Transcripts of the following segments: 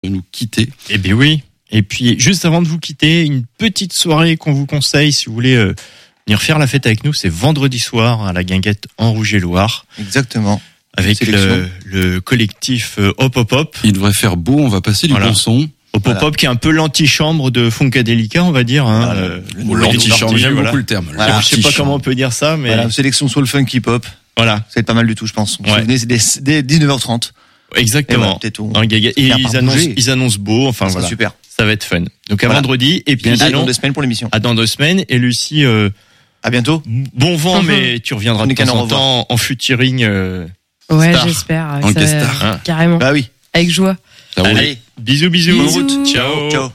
de nous quitter. Eh bien oui. Et puis, juste avant de vous quitter, une petite soirée qu'on vous conseille si vous voulez venir faire la fête avec nous. C'est vendredi soir à la Guinguette en Rouge-et-Loire. Exactement. Avec le collectif Hop Hop Hop. Il devrait faire beau, on va passer du bon son. Hop Hop Hop qui est un peu l'antichambre de Funkadelica, on va dire. L'antichambre, j'aime beaucoup le terme. Voilà. Je sais pas comment on peut dire ça, mais... Voilà, sélection soul funk hip hop. Voilà. Ça va être pas mal du tout, je pense. Venez, c'est dès 19h30. Exactement. Et ils annoncent beau, enfin voilà. Super. Ça va être fun. Donc à vendredi, et puis dans 2 semaines pour l'émission. Dans 2 semaines, et Lucie, à bientôt. Bon vent, mais tu reviendras de temps en temps en featuring, ouais, star. J'espère. En guest star. Carrément. Bah oui. Avec joie. Allez. Bisous. Bisous. Bonne route. Ciao. Ciao.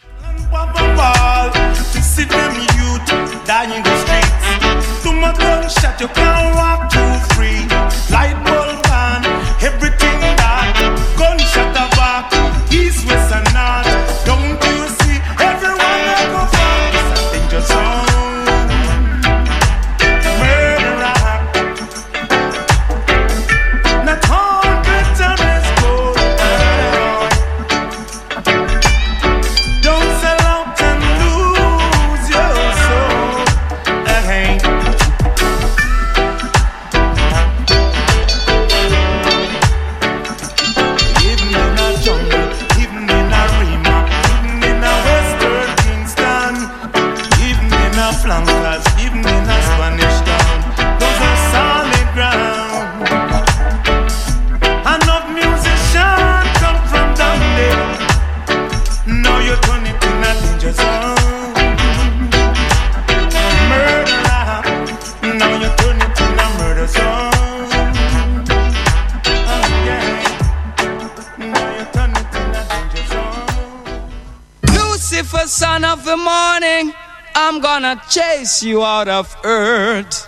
Son of the morning, I'm gonna chase you out of earth.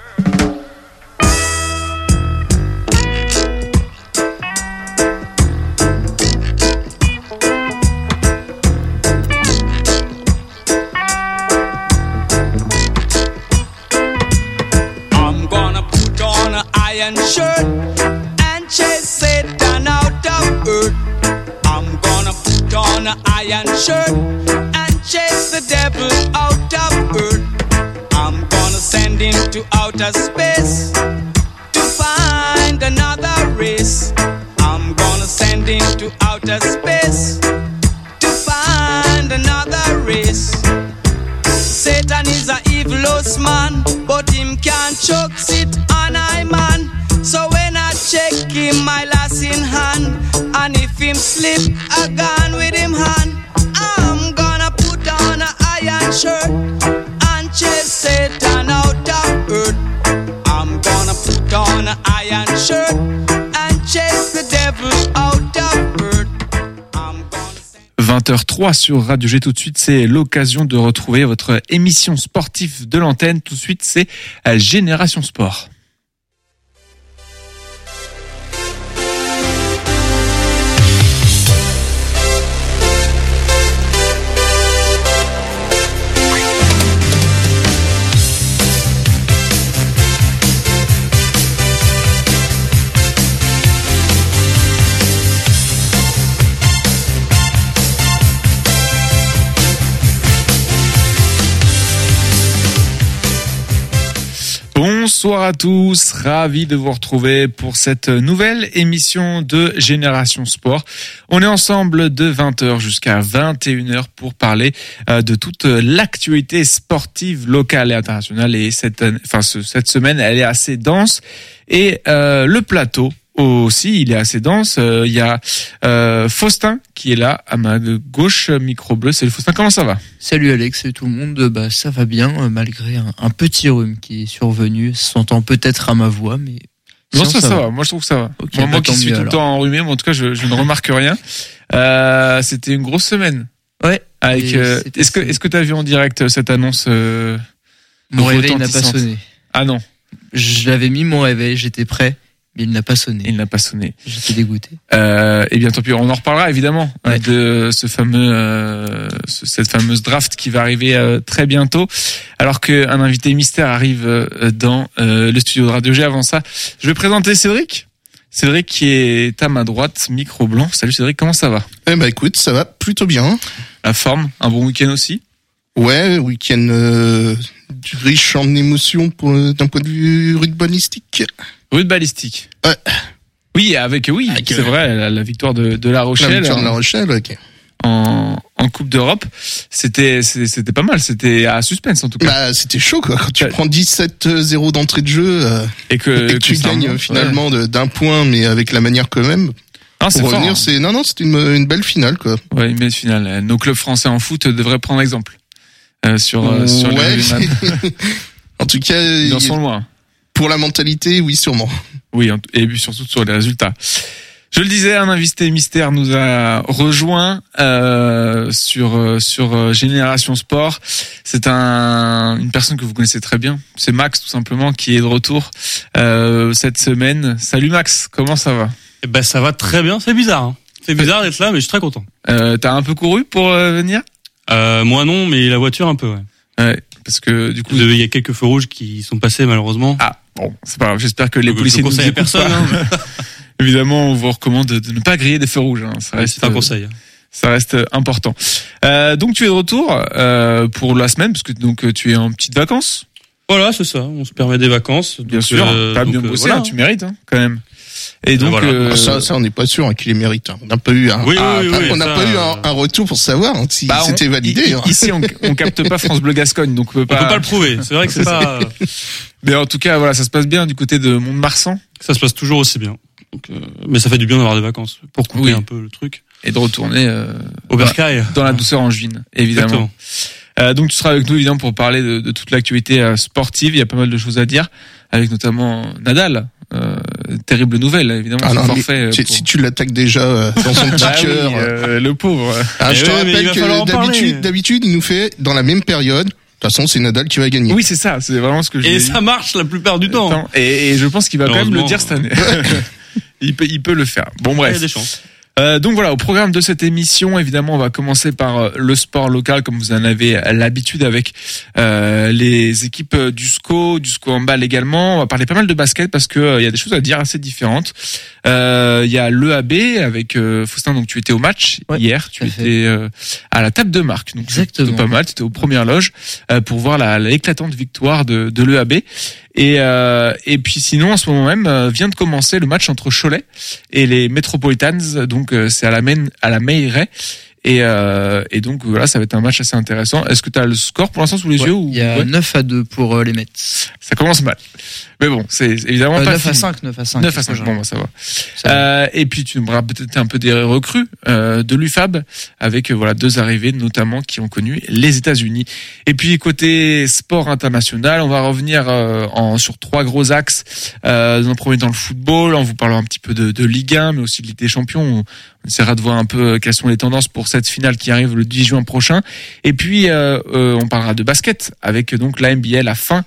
I'm gonna put on an iron shirt and chase Satan out of earth. I'm gonna put on an iron shirt and chase the devil out of earth. I'm gonna send him to outer space to find another race. I'm gonna send him to outer space to find another race. Satan is a evilous man, but him can't choke sit on I man. So when I check him, my lass in hand, and if him slip, I gone with him hand. I'm gonna put on an iron shirt and chase Satan out of earth. I'm gonna put on an iron shirt and chase the devil out of earth. 20h03 sur Radio G. Tout de suite, c'est l'occasion de retrouver votre émission sportive de l'antenne. Tout de suite, c'est Génération Sport. Bonsoir à tous, ravi de vous retrouver pour cette nouvelle émission de Génération Sport. On est ensemble de 20h jusqu'à 21h pour parler de toute l'actualité sportive locale et internationale. Et cette semaine, elle est assez dense. Et le plateau aussi, il est assez dense. Il y a Faustin qui est là à ma gauche, micro bleu. Salut Faustin, comment ça va ? Salut Alex, salut tout le monde. Ça va bien malgré un petit rhume qui est survenu. Ça s'entend peut-être à ma voix, mais non, ça va. Moi, je trouve que ça va. Okay, moi qui suis tout le temps enrhumé, mais en tout cas, je ne remarque rien. C'était une grosse semaine. Ouais. Avec. Est-ce que t'as vu en direct cette annonce Mon réveil n'a pas sonné. Ah non. Je l'avais mis mon réveil, j'étais prêt. Mais il n'a pas sonné. J'étais dégoûté. Et bien tant pis, on en reparlera évidemment de ce cette fameuse draft qui va arriver très bientôt. Alors qu'un invité mystère arrive dans le studio de Radio G. Avant ça, je vais présenter Cédric. Cédric qui est à ma droite, micro blanc. Salut Cédric, comment ça va? Écoute, ça va plutôt bien. La forme, un bon week-end aussi? Ouais, week-end riche en émotions d'un point de vue rugbyistique. Rugbyistique. Ouais. Oui, c'est vrai, la victoire de La Rochelle. La victoire de La Rochelle, ok. En Coupe d'Europe, c'était pas mal, c'était à suspense en tout cas. Bah, c'était chaud quoi, quand tu prends 17-0 d'entrée de jeu et que tu gagnes finalement d'un point, mais avec la manière quand même. Non, c'est pour fort, revenir, hein. c'était une belle finale quoi. Ouais, une belle finale. Nos clubs français en foot devraient prendre exemple sur ouais. les En tout cas, ils en sont loin. Pour la mentalité, oui, sûrement. Oui, et puis surtout sur les résultats. Je le disais, un invité mystère nous a rejoint sur Génération Sport. C'est une personne que vous connaissez très bien. C'est Max, tout simplement, qui est de retour cette semaine. Salut Max, comment ça va? Ça va très bien. C'est bizarre. Hein. C'est bizarre d'être là, mais je suis très content. T'as un peu couru pour venir? Moi non, mais la voiture un peu. Ouais. Ouais, parce que du coup, il y a quelques feux rouges qui sont passés malheureusement. Ah bon, c'est pas grave. J'espère que les policiers ne nous écoutent personne. Hein. Évidemment, on vous recommande de ne pas griller des feux rouges. Hein. C'est un conseil. Ça reste important. Donc tu es de retour pour la semaine, parce que donc tu es en petites vacances. Voilà, c'est ça. On se permet des vacances. Bien sûr. T'as bien bossé, voilà. Tu mérites quand même. Et donc voilà. Ça on n'est pas sûr qu'il les mérite. On n'a pas eu un retour pour savoir si c'était validé. Ici on capte pas France Bleu Gascogne, donc on peut pas le prouver. C'est vrai que c'est pas. Mais en tout cas, voilà, ça se passe bien du côté de Mont-de-Marsan. Ça se passe toujours aussi bien. Donc, mais ça fait du bien d'avoir des vacances pour couper un peu le truc et de retourner au bercail dans la douceur angevine, évidemment. Donc tu seras avec nous évidemment pour parler de toute l'actualité sportive. Il y a pas mal de choses à dire, avec notamment Nadal. Terrible nouvelle, évidemment. Forfait. Si tu l'attaques déjà dans son petit cœur, le pauvre. Je te rappelle que d'habitude, il nous fait dans la même période. De toute façon, c'est Nadal qui va gagner. Oui, c'est ça. C'est vraiment ce que je. Et ça marche la plupart du temps. Et je pense qu'il va quand même le dire cette année. Il peut le faire. Bon, bref. Il y a des chances. Donc voilà, au programme de cette émission, évidemment, on va commencer par le sport local, comme vous en avez l'habitude avec les équipes du SCO handball également. On va parler pas mal de basket parce que il y a des choses à dire assez différentes. Il y a l'EAB avec Faustin, donc tu étais au match hier, tu étais à la table de marque, donc c'était pas mal, tu étais aux premières loges pour voir l'éclatante victoire de l'EAB. Et puis sinon, en ce moment même, vient de commencer le match entre Cholet et les Metropolitans, donc c'est à la Meilleray. Et donc voilà, ça va être un match assez intéressant. Est-ce que tu as le score pour l'instant sous les yeux ou... Il y a 9-2 pour les Mets. Ça commence mal. Mais bon, c'est évidemment pas 9-5. 9-5, bon, ça va. Et puis tu nous parleras peut-être un peu des recrues de l'UFAB avec voilà 2 arrivées notamment qui ont connu les États-Unis. Et puis côté sport international, on va revenir sur 3 gros axes. Dans un premier temps le football, on vous parlera un petit peu de Ligue 1 mais aussi de Ligue des Champions. On essaiera de voir un peu quelles sont les tendances pour cette finale qui arrive le 10 juin prochain. Et puis on parlera de basket avec donc la NBA, la fin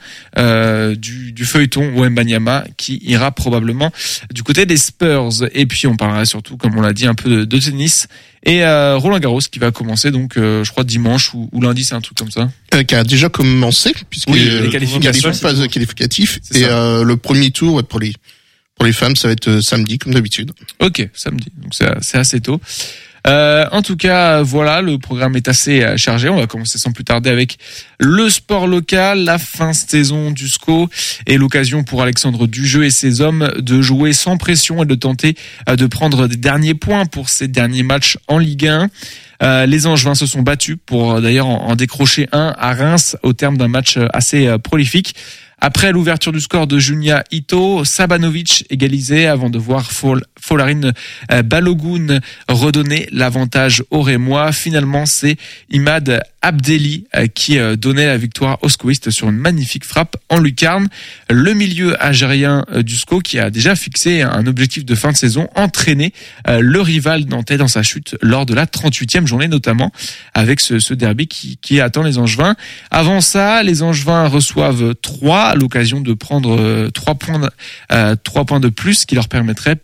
du feuilleton Wembanyama qui ira probablement du côté des Spurs. Et puis on parlera surtout, comme on l'a dit, un peu de tennis et Roland Garros qui va commencer donc je crois dimanche ou lundi, c'est un truc comme ça. Qui a déjà commencé puisque les qualifications, phase qualificative et le premier tour pour les femmes ça va être samedi comme d'habitude. Ok, samedi, donc c'est assez tôt. En tout cas, voilà, le programme est assez chargé. On va commencer sans plus tarder avec le sport local, la fin de saison du SCO et l'occasion pour Alexandre Dujeu et ses hommes de jouer sans pression et de tenter de prendre des derniers points pour ces derniers matchs en Ligue 1. Les Angevins se sont battus pour d'ailleurs en décrocher un à Reims au terme d'un match assez prolifique. Après l'ouverture du score de Junia Ito, Sabanovic égalisait avant de voir Folarin Balogun redonner l'avantage aux Rémois. Finalement, c'est Imad Abdelli qui donnait la victoire aux scoistes sur une magnifique frappe en lucarne. Le milieu algérien du SCO qui a déjà fixé un objectif de fin de saison, entraîner le rival nantais dans sa chute lors de la 38e journée notamment, avec ce derby qui attend les Angevins. Avant ça, les Angevins reçoivent 3 à l'occasion de prendre 3 points de plus qui leur permettrait potentiellement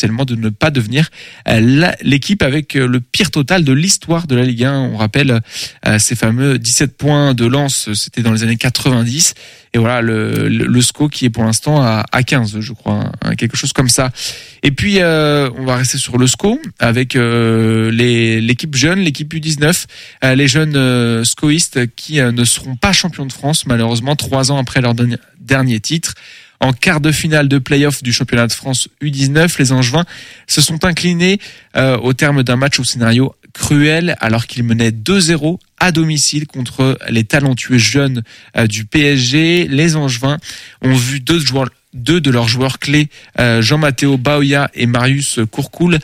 potentiellement de ne pas devenir l'équipe avec le pire total de l'histoire de la Ligue 1. On rappelle ces fameux 17 points de Lens, c'était dans les années 90. Et voilà, le SCO qui est pour l'instant à 15, je crois, hein, quelque chose comme ça. Et puis, on va rester sur le SCO avec l'équipe jeune, l'équipe U19, les jeunes SCOistes qui ne seront pas champions de France, malheureusement, 3 ans après leur dernier titre. En quart de finale de play-off du championnat de France U19, les Angevins se sont inclinés au terme d'un match au scénario cruel alors qu'ils menaient 2-0 à domicile contre les talentueux jeunes du PSG. Les Angevins ont vu deux de leurs joueurs clés, Jean-Matteo Baoya et Marius Courcoul,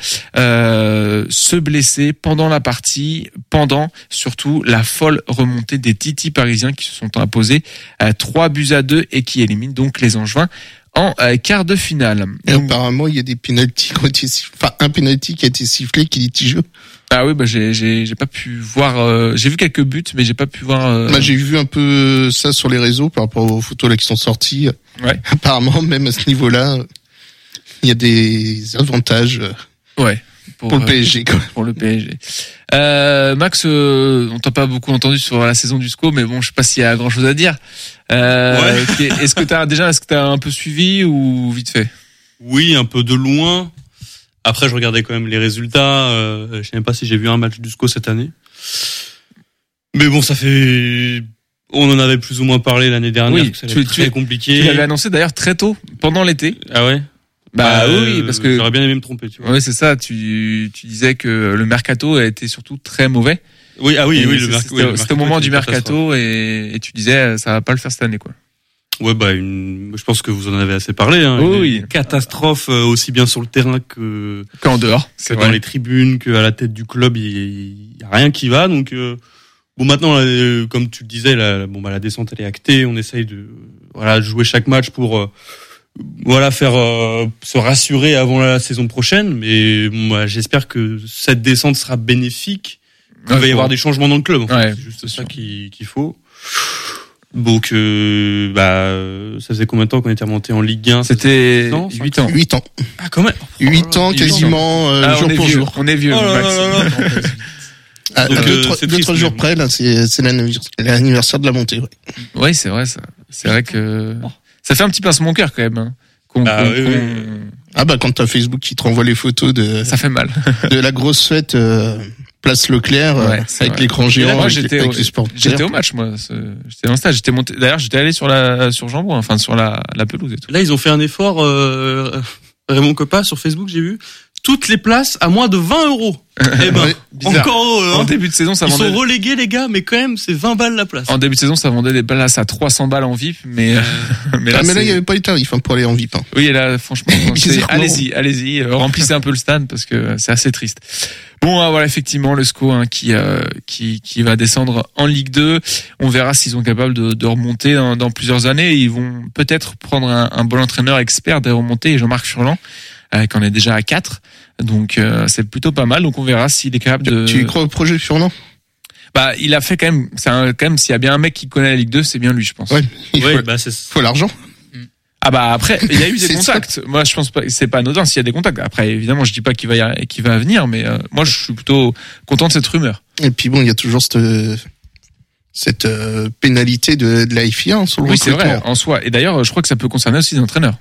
se blesser pendant la partie, pendant surtout la folle remontée des Titi parisiens qui se sont imposés 3-2 et qui éliminent donc les Angevins en quart de finale. Et apparemment, il y a des pénaltys qui ont été sifflés, enfin un pénalty qui a été sifflé qui est litigieux. Ah oui, bah j'ai pas pu voir. J'ai vu quelques buts, mais j'ai pas pu voir. Bah j'ai vu un peu ça sur les réseaux par rapport aux photos là qui sont sorties. Ouais. Apparemment, même à ce niveau-là, il y a des avantages. Ouais. Pour le PSG, quoi. Pour le PSG. Max, on t'a pas beaucoup entendu sur la saison du SCO, mais bon, je sais pas s'il y a grand chose à dire. Ouais. Est-ce que t'as un peu suivi ou vite fait? Oui, un peu de loin. Après, je regardais quand même les résultats. Je sais même pas si j'ai vu un match du SCO cette année. Mais bon, on en avait plus ou moins parlé l'année dernière. Oui, que ça allait être très compliqué. Tu l'avais annoncé d'ailleurs très tôt, pendant l'été. Ah ouais? Bah oui, parce que j'aurais bien aimé me tromper, tu vois. Oui, c'est ça. Tu disais que le mercato a été surtout très mauvais. Oui, c'était au moment du mercato et tu disais ça va pas le faire cette année, quoi. Ouais, je pense que vous en avez assez parlé, hein. Oui. Une catastrophe, aussi bien sur le terrain qu'en dehors. C'est dans les tribunes, qu'à la tête du club, il y a rien qui va, donc, bon, maintenant, comme tu le disais, la descente, elle est actée. On essaye de jouer chaque match pour, faire se rassurer avant la saison prochaine. Mais moi, j'espère que cette descente sera bénéfique. Il va y avoir des changements dans le club. En fait. C'est juste ça qu'il faut. Donc, ça faisait combien de temps qu'on était remonté en Ligue 1? C'était 8 ans. 8 ans. Ah, quand même. 8 ans, quasiment, jour pour jour. On est vieux, Max. Deux, 3 jours près, là, c'est l'anniversaire de la montée, ouais. Oui, c'est vrai, ça. C'est vrai que ça fait un petit pincement au cœur, quand même, hein. Quand t'as Facebook qui te renvoie les photos ça fait mal. de la grosse fête, Place Leclerc, avec l'écran géant, moi, j'étais au match, moi. J'étais en stage. D'ailleurs, j'étais allé sur Jean-Bouin, enfin, sur la pelouse et tout. Là, ils ont fait un effort, Raymond Coppa, sur Facebook, j'ai vu. Toutes les places à moins de 20 €. Eh ben, encore en début de saison, ça vendait. Ils sont relégués, les gars, mais quand même, c'est 20 balles la place. En début de saison, ça vendait des places à 300 balles en VIP, mais là, il n'y avait pas les tarifs, pour aller en VIP, hein. Oui, et là, franchement, allez-y, remplissez un peu le stade parce que c'est assez triste. Bon, voilà, effectivement, le SCO, qui va descendre en Ligue 2. On verra s'ils sont capables de remonter dans plusieurs années. Ils vont peut-être prendre un bon entraîneur expert des remontées, Jean-Marc Furlan, qu'on est déjà à 4. Donc, c'est plutôt pas mal. Donc, on verra s'il est capable de... Tu crois au projet Furlan? Il a fait quand même, s'il y a bien un mec qui connaît la Ligue 2, c'est bien lui, je pense. Ouais. Faut l'argent. Après, il y a eu des contacts. Moi, je pense pas, c'est pas anodin s'il y a des contacts. Après, évidemment, je dis pas qu'il va venir, mais moi, je suis plutôt content de cette rumeur. Et puis bon, il y a toujours cette pénalité de la FIA sur le recrutement. Oui, c'est vrai, en soi. Et d'ailleurs, je crois que ça peut concerner aussi les entraîneurs.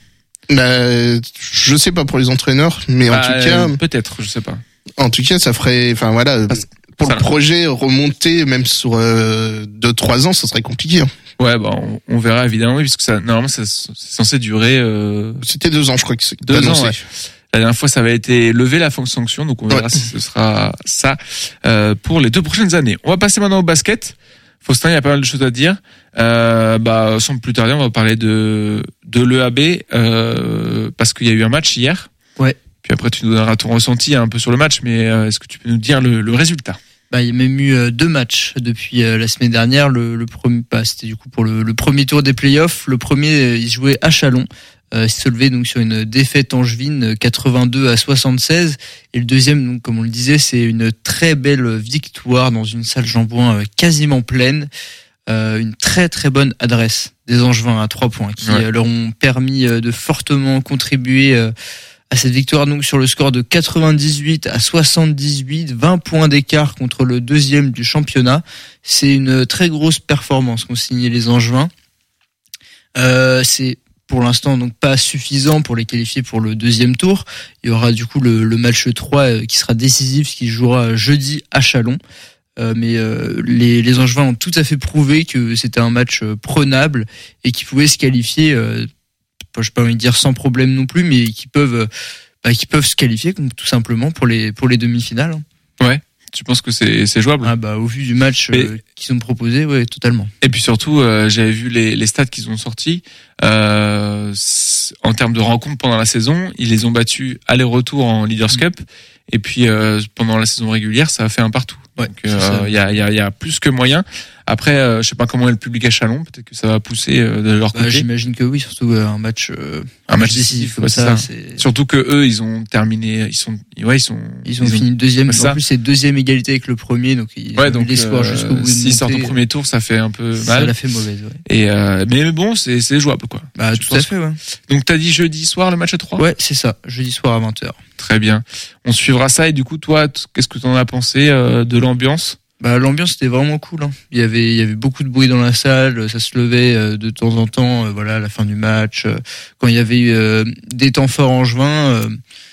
Je sais pas pour les entraîneurs, mais en tout cas, peut-être, je sais pas. En tout cas, ça ferait, pour le projet remonter, même sur 2-3 ans, ça serait compliqué. Hein. Ouais, on verra évidemment, oui, puisque normalement, c'est censé durer. C'était 2 ans, je crois que c'est 2 ans. Ouais. La dernière fois, ça avait été levé la sanction, donc on verra si ce sera ça pour les 2 prochaines années. On va passer maintenant au basket. Faustin, il y a pas mal de choses à dire. Sans plus tarder, on va parler de l'EAB parce qu'il y a eu un match hier. Ouais. Puis après, tu nous donneras ton ressenti un peu sur le match, mais est-ce que tu peux nous dire le résultat? Il y a même eu 2 matchs depuis la semaine dernière. Le premier, c'était du coup pour le premier tour des playoffs. Le premier, il se jouait à Châlons. Il se levait donc sur une défaite angevine 82-76. Et le deuxième, donc, comme on le disait, c'est une très belle victoire dans une salle Jean-Bouin quasiment pleine. Une très très bonne adresse des Angevins à 3 points qui leur ont permis de fortement contribuer à cette victoire donc sur le score de 98-78, 20 points d'écart contre le deuxième du championnat. C'est une très grosse performance qu'ont signé les Angevins. C'est pour l'instant donc pas suffisant pour les qualifier pour le deuxième tour. Il y aura du coup le match 3 qui sera décisif, qui jouera jeudi à Châlons. Mais les Angevins ont tout à fait prouvé que c'était un match prenable et qu'ils pouvaient se qualifier, je n'ai pas envie de dire sans problème non plus, mais qui peuvent se qualifier tout simplement pour les demi-finales. Ouais. Tu penses que c'est jouable? Au vu du match qu'ils ont proposé, ouais, totalement. Et puis surtout, j'avais vu les stats qu'ils ont sortis. En termes de rencontres pendant la saison, ils les ont battus aller-retour en Leaders Cup. Et puis pendant la saison régulière, ça a fait un partout. Ouais, donc il y a plus que moyen. Après, je sais pas comment est le public à Châlons. Peut-être que ça va pousser de leur côté. J'imagine que oui, surtout un match décisif comme ça. Surtout que eux, ils ont terminé. Ils ont fini deuxième. En plus, c'est deuxième égalité avec le premier, donc ils ont eu l'espoir jusqu'au bout. S'ils sortent au premier tour, ça fait un peu mal. Ça l'a fait mauvaise. Ouais. Et mais bon, c'est jouable quoi. Tout à fait. Ouais. Donc t'as dit jeudi soir le match à 3. Ouais, c'est ça. Jeudi soir à 20h. Très bien. On suivra ça. Et du coup, toi, qu'est-ce que t'en as pensé de l'ambiance? L'ambiance était vraiment cool. Hein. Il y avait beaucoup de bruit dans la salle. Ça se levait de temps en temps. À la fin du match, quand il y avait eu des temps forts angevins.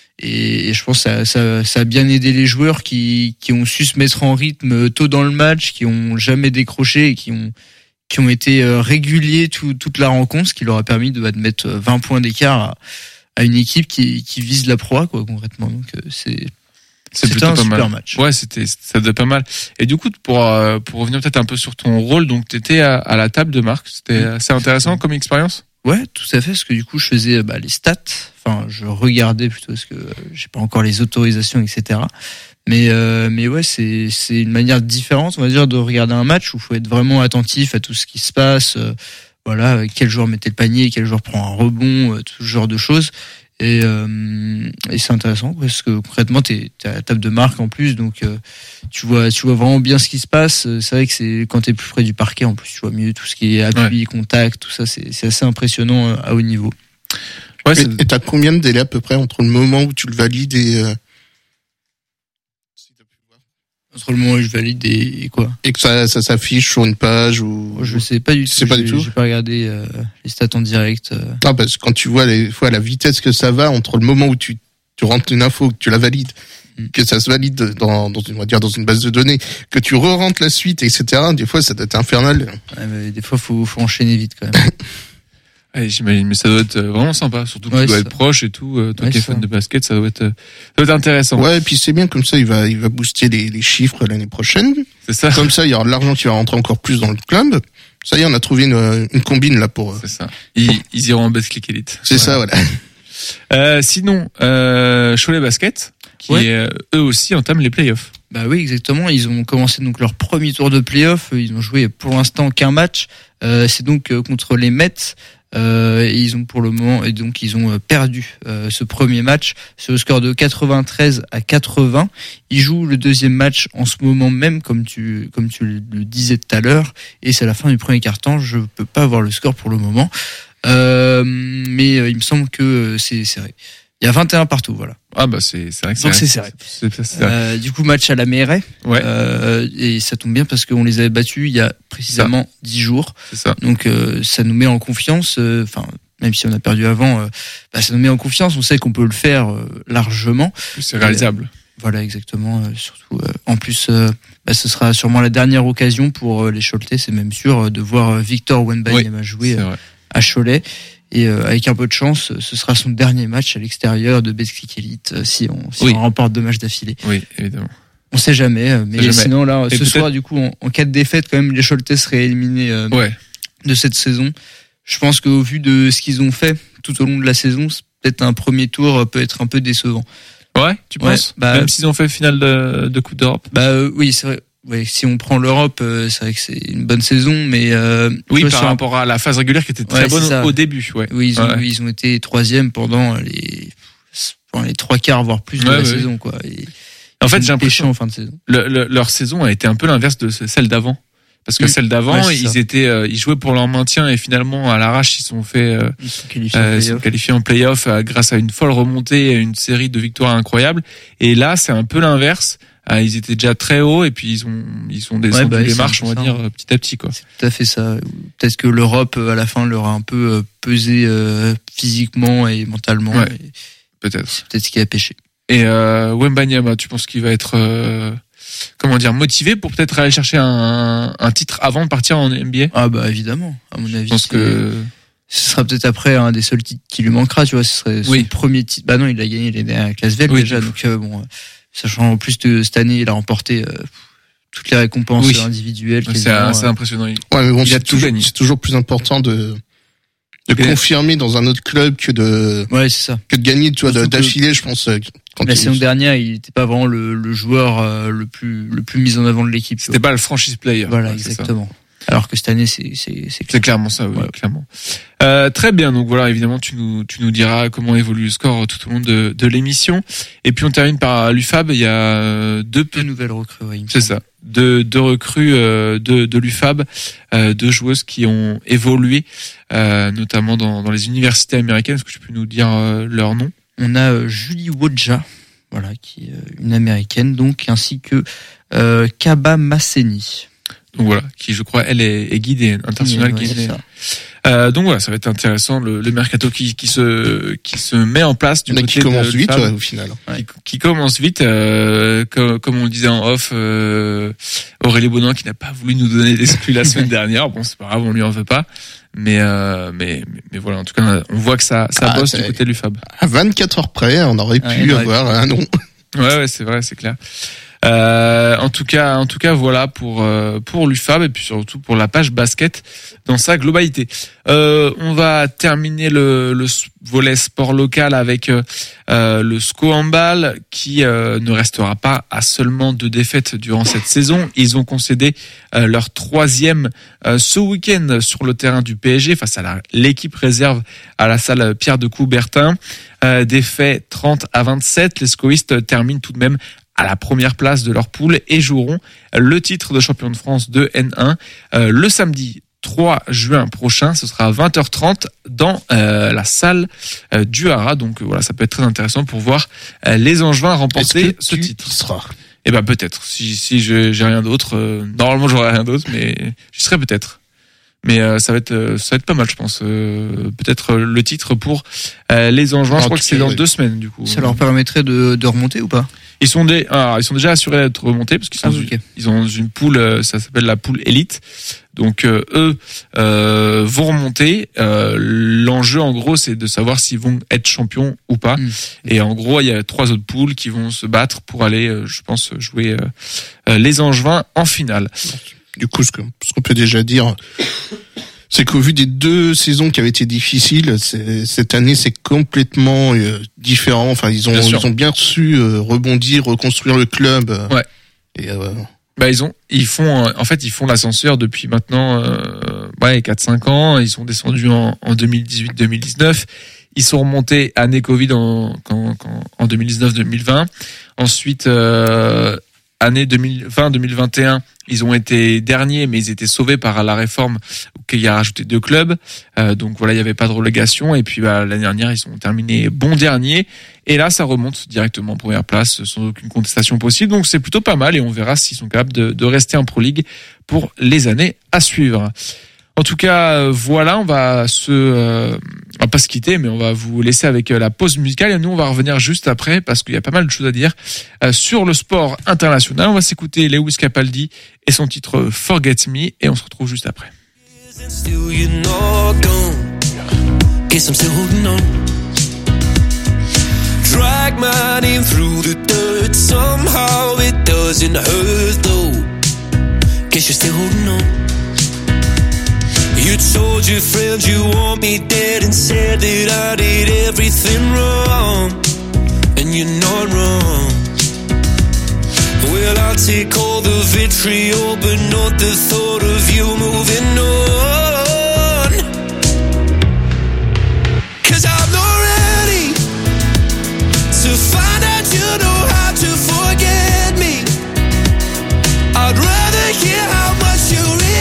Et je pense que ça a bien aidé les joueurs qui ont su se mettre en rythme tôt dans le match, qui ont jamais décroché et qui ont été réguliers toute la rencontre, ce qui leur a permis de mettre 20 points d'écart à une équipe qui vise la proie, quoi, concrètement. Donc c'était un super match. Ouais, ça devait pas mal. Et du coup, pour revenir peut-être un peu sur ton rôle, donc t'étais à la table de Marc. C'était assez intéressant comme expérience. Ouais, tout à fait, parce que du coup, je faisais les stats. Enfin, je regardais plutôt, parce que j'ai pas encore les autorisations, etc. Mais ouais, c'est une manière différente, on va dire, de regarder un match où il faut être vraiment attentif à tout ce qui se passe. Quel joueur mettait le panier, quel joueur prend un rebond, tout ce genre de choses. Et c'est intéressant parce que concrètement t'es à la table de Marc en plus, donc tu vois vraiment bien ce qui se passe. C'est vrai que c'est quand t'es plus près du parquet en plus, tu vois mieux tout ce qui est appui, contact, tout ça, c'est assez impressionnant à haut niveau. Ouais, et t'as combien de délai à peu près entre le moment où tu le valides et entre le moment où je valide et quoi? Et que ça s'affiche sur une page ou... Je sais pas du tout. C'est pas du tout. J'ai pas regardé les stats en direct. Non, parce que quand tu vois les fois la vitesse que ça va entre le moment où tu rentres une info, que tu la valides, que ça se valide dans une base de données, que tu re-rentres la suite, etc. Des fois, ça doit être infernal. Ouais, mais des fois, faut enchaîner vite quand même. Ouais, j'imagine, mais ça doit être vraiment sympa, surtout que tu dois être proche et tout. Toi qui es fan de basket, ça doit être intéressant. Ouais, et puis c'est bien comme ça, il va booster les chiffres l'année prochaine. C'est ça. Comme ça, il y aura de l'argent qui va rentrer encore plus dans le club. Ça y est, on a trouvé une combine là pour. C'est ça. Ils iront en Betclic Elite. C'est ça, voilà. Sinon, Cholet Basket, qui eux aussi entament les playoffs. Bah oui, exactement. Ils ont commencé donc leur premier tour de playoffs. Ils ont joué pour l'instant qu'un match. C'est donc contre les Mets. Et ils ont pour le moment ils ont perdu ce premier match sur le score de 93-80. Ils jouent le deuxième match en ce moment même, comme tu le disais tout à l'heure, et c'est la fin du premier quart-temps. Je peux pas avoir le score pour le moment, mais il me semble que c'est serré. Il y a 21 partout, voilà. Ah bah c'est vrai que donc c'est serré. Du coup, match à la Mairie. Ouais. Et ça tombe bien parce qu'on les avait battus il y a précisément 10 jours. C'est ça. Donc ça nous met en confiance. Enfin, même si on a perdu avant, ça nous met en confiance. On sait qu'on peut le faire largement. C'est réalisable. Voilà, exactement. Surtout, en plus, ce sera sûrement la dernière occasion pour les Choletais, c'est même sûr, de voir Victor Wembanyama jouer à Cholet. Et avec un peu de chance, ce sera son dernier match à l'extérieur de Betclic Elite si on remporte 2 matchs d'affilée. Oui, évidemment. On sait jamais, mais sinon là, ce soir, du coup, en cas de défaite, quand même, les Choletais seraient éliminés de cette saison. Je pense qu'au vu de ce qu'ils ont fait tout au long de la saison, peut-être un premier tour peut être un peu décevant. Ouais, tu penses? Même s'ils ont fait finale de Coupe d'Europe. Oui, c'est vrai. Ouais, si on prend l'Europe, c'est vrai que c'est une bonne saison, mais par rapport à la phase régulière qui était très bonne au début. Ouais. Oui, ils ont été 3e pendant les 3 quarts voire plus de la saison, quoi. Et en fait, j'ai l'impression en fin de saison. Leur saison a été un peu l'inverse de celle d'avant. Parce que celle d'avant, ils jouaient pour leur maintien et finalement à l'arrache ils sont qualifiés en play-off grâce à une folle remontée et une série de victoires incroyables. Et là, c'est un peu l'inverse. Ils étaient déjà très hauts et puis ils sont descendus les marches, on va dire, petit à petit, quoi. C'est tout à fait ça. Peut-être que l'Europe à la fin leur a un peu pesé physiquement et mentalement. Ouais, peut-être. C'est peut-être ce qui a pêché. Et Wembanyama, tu penses qu'il va être motivé pour peut-être aller chercher un titre avant de partir en NBA? Ah bah évidemment, à mon avis. Je pense que ce sera peut-être après un des seuls titres qui lui manquera, tu vois. Ce serait son premier titre. Bah non, il a gagné l'année dernière avec Lasvel déjà, donc sachant en plus que cette année il a remporté toutes les récompenses individuelles. C'est impressionnant. Ouais, mais bon, c'est toujours plus important de confirmer dans un autre club que de gagner, tu vois, d'affilée, je pense. La saison dernière, il n'était pas vraiment le joueur le plus mis en avant de l'équipe. C'était pas le franchise player. Voilà, exactement. Alors que cette année, c'est clairement ça, oui, clairement. Très bien, donc voilà, évidemment, tu nous diras comment évolue le score tout au long de l'émission. Et puis on termine par l'UFAB. Il y a deux nouvelles recrues. Oui, c'est ça, deux recrues de l'UFAB, deux joueuses qui ont évolué, notamment dans les universités américaines. Est-ce que tu peux nous dire leur nom? On a Julie Wodja, voilà, qui est une américaine, donc, ainsi que Kaba Masseni. Donc voilà, qui je crois elle est guidée internationale. Donc voilà, ça va être intéressant le mercato qui se met en place du côté qui commence vite au final. Qui commence vite, comme on le disait en off, Aurélie Bonin qui n'a pas voulu nous donner d'exclus la semaine dernière. Bon, c'est pas grave, on lui en veut pas. Mais voilà, en tout cas, on voit que ça bosse du côté de l'UFAB. À 24 heures près, on aurait pu avoir un nom. Ouais, c'est vrai, c'est clair. En tout cas, voilà pour l'UFAB et puis surtout pour la page basket dans sa globalité. On va terminer le volet sport local avec le SCO Handball qui ne restera pas à seulement 2 défaites durant cette saison. Ils ont concédé leur 3e ce week-end sur le terrain du PSG face à l'équipe réserve à la salle Pierre de Coubertin. Défait 30-27. Les SCOistes terminent tout de même à la première place de leur poule et joueront le titre de champion de France de N1 le samedi 3 juin prochain. Ce sera à 20h30 dans la salle du Haras. Donc voilà, ça peut être très intéressant pour voir les Angevins remporter ce titre. Eh ben peut-être. Si j'ai rien d'autre, normalement j'aurai rien d'autre, mais j'y serai peut-être. Mais ça va être pas mal, je pense. Peut-être le titre pour les Angevins. Je crois que c'est dans 2 semaines du coup. Ça leur permettrait de remonter ou pas? Ils sont déjà assurés d'être remontés parce qu'ils ils ont une poule, ça s'appelle la poule élite. Donc eux vont remonter. L'enjeu en gros c'est de savoir s'ils vont être champions ou pas. Et en gros il y a 3 autres poules qui vont se battre pour aller, je pense, jouer les Angevins en finale. Du coup, ce qu'on peut déjà dire, c'est qu'au vu des 2 saisons qui avaient été difficiles, cette année c'est complètement différent. Enfin, ils ont bien su rebondir, reconstruire le club. Ouais. Et ils font l'ascenseur depuis maintenant 4-5 ans. Ils sont descendus en 2018-2019. Ils sont remontés année Covid en 2019-2020. Ensuite année 2020-2021, ils ont été derniers, mais ils étaient sauvés par la réforme qui a rajouté 2 clubs. Donc voilà, il n'y avait pas de relégation. Et puis l'année dernière, ils ont terminé bon dernier. Et là, ça remonte directement en première place, sans aucune contestation possible. Donc c'est plutôt pas mal et on verra s'ils sont capables de rester en Pro League pour les années à suivre. En tout cas, voilà, on va pas se quitter, mais on va vous laisser avec la pause musicale et nous on va revenir juste après parce qu'il y a pas mal de choses à dire sur le sport international. On va s'écouter Lewis Capaldi et son titre Forget Me et on se retrouve juste après. Drag my name through the dirt, somehow it doesn't hurt though. Guess you're still holding on. You told your friends you want me dead and said that I did everything wrong. And you're not wrong. Well, I'll take all the vitriol, but not the thought of you moving on. 'Cause I'm not ready to find out you know how to forget me. I'd rather hear how much you really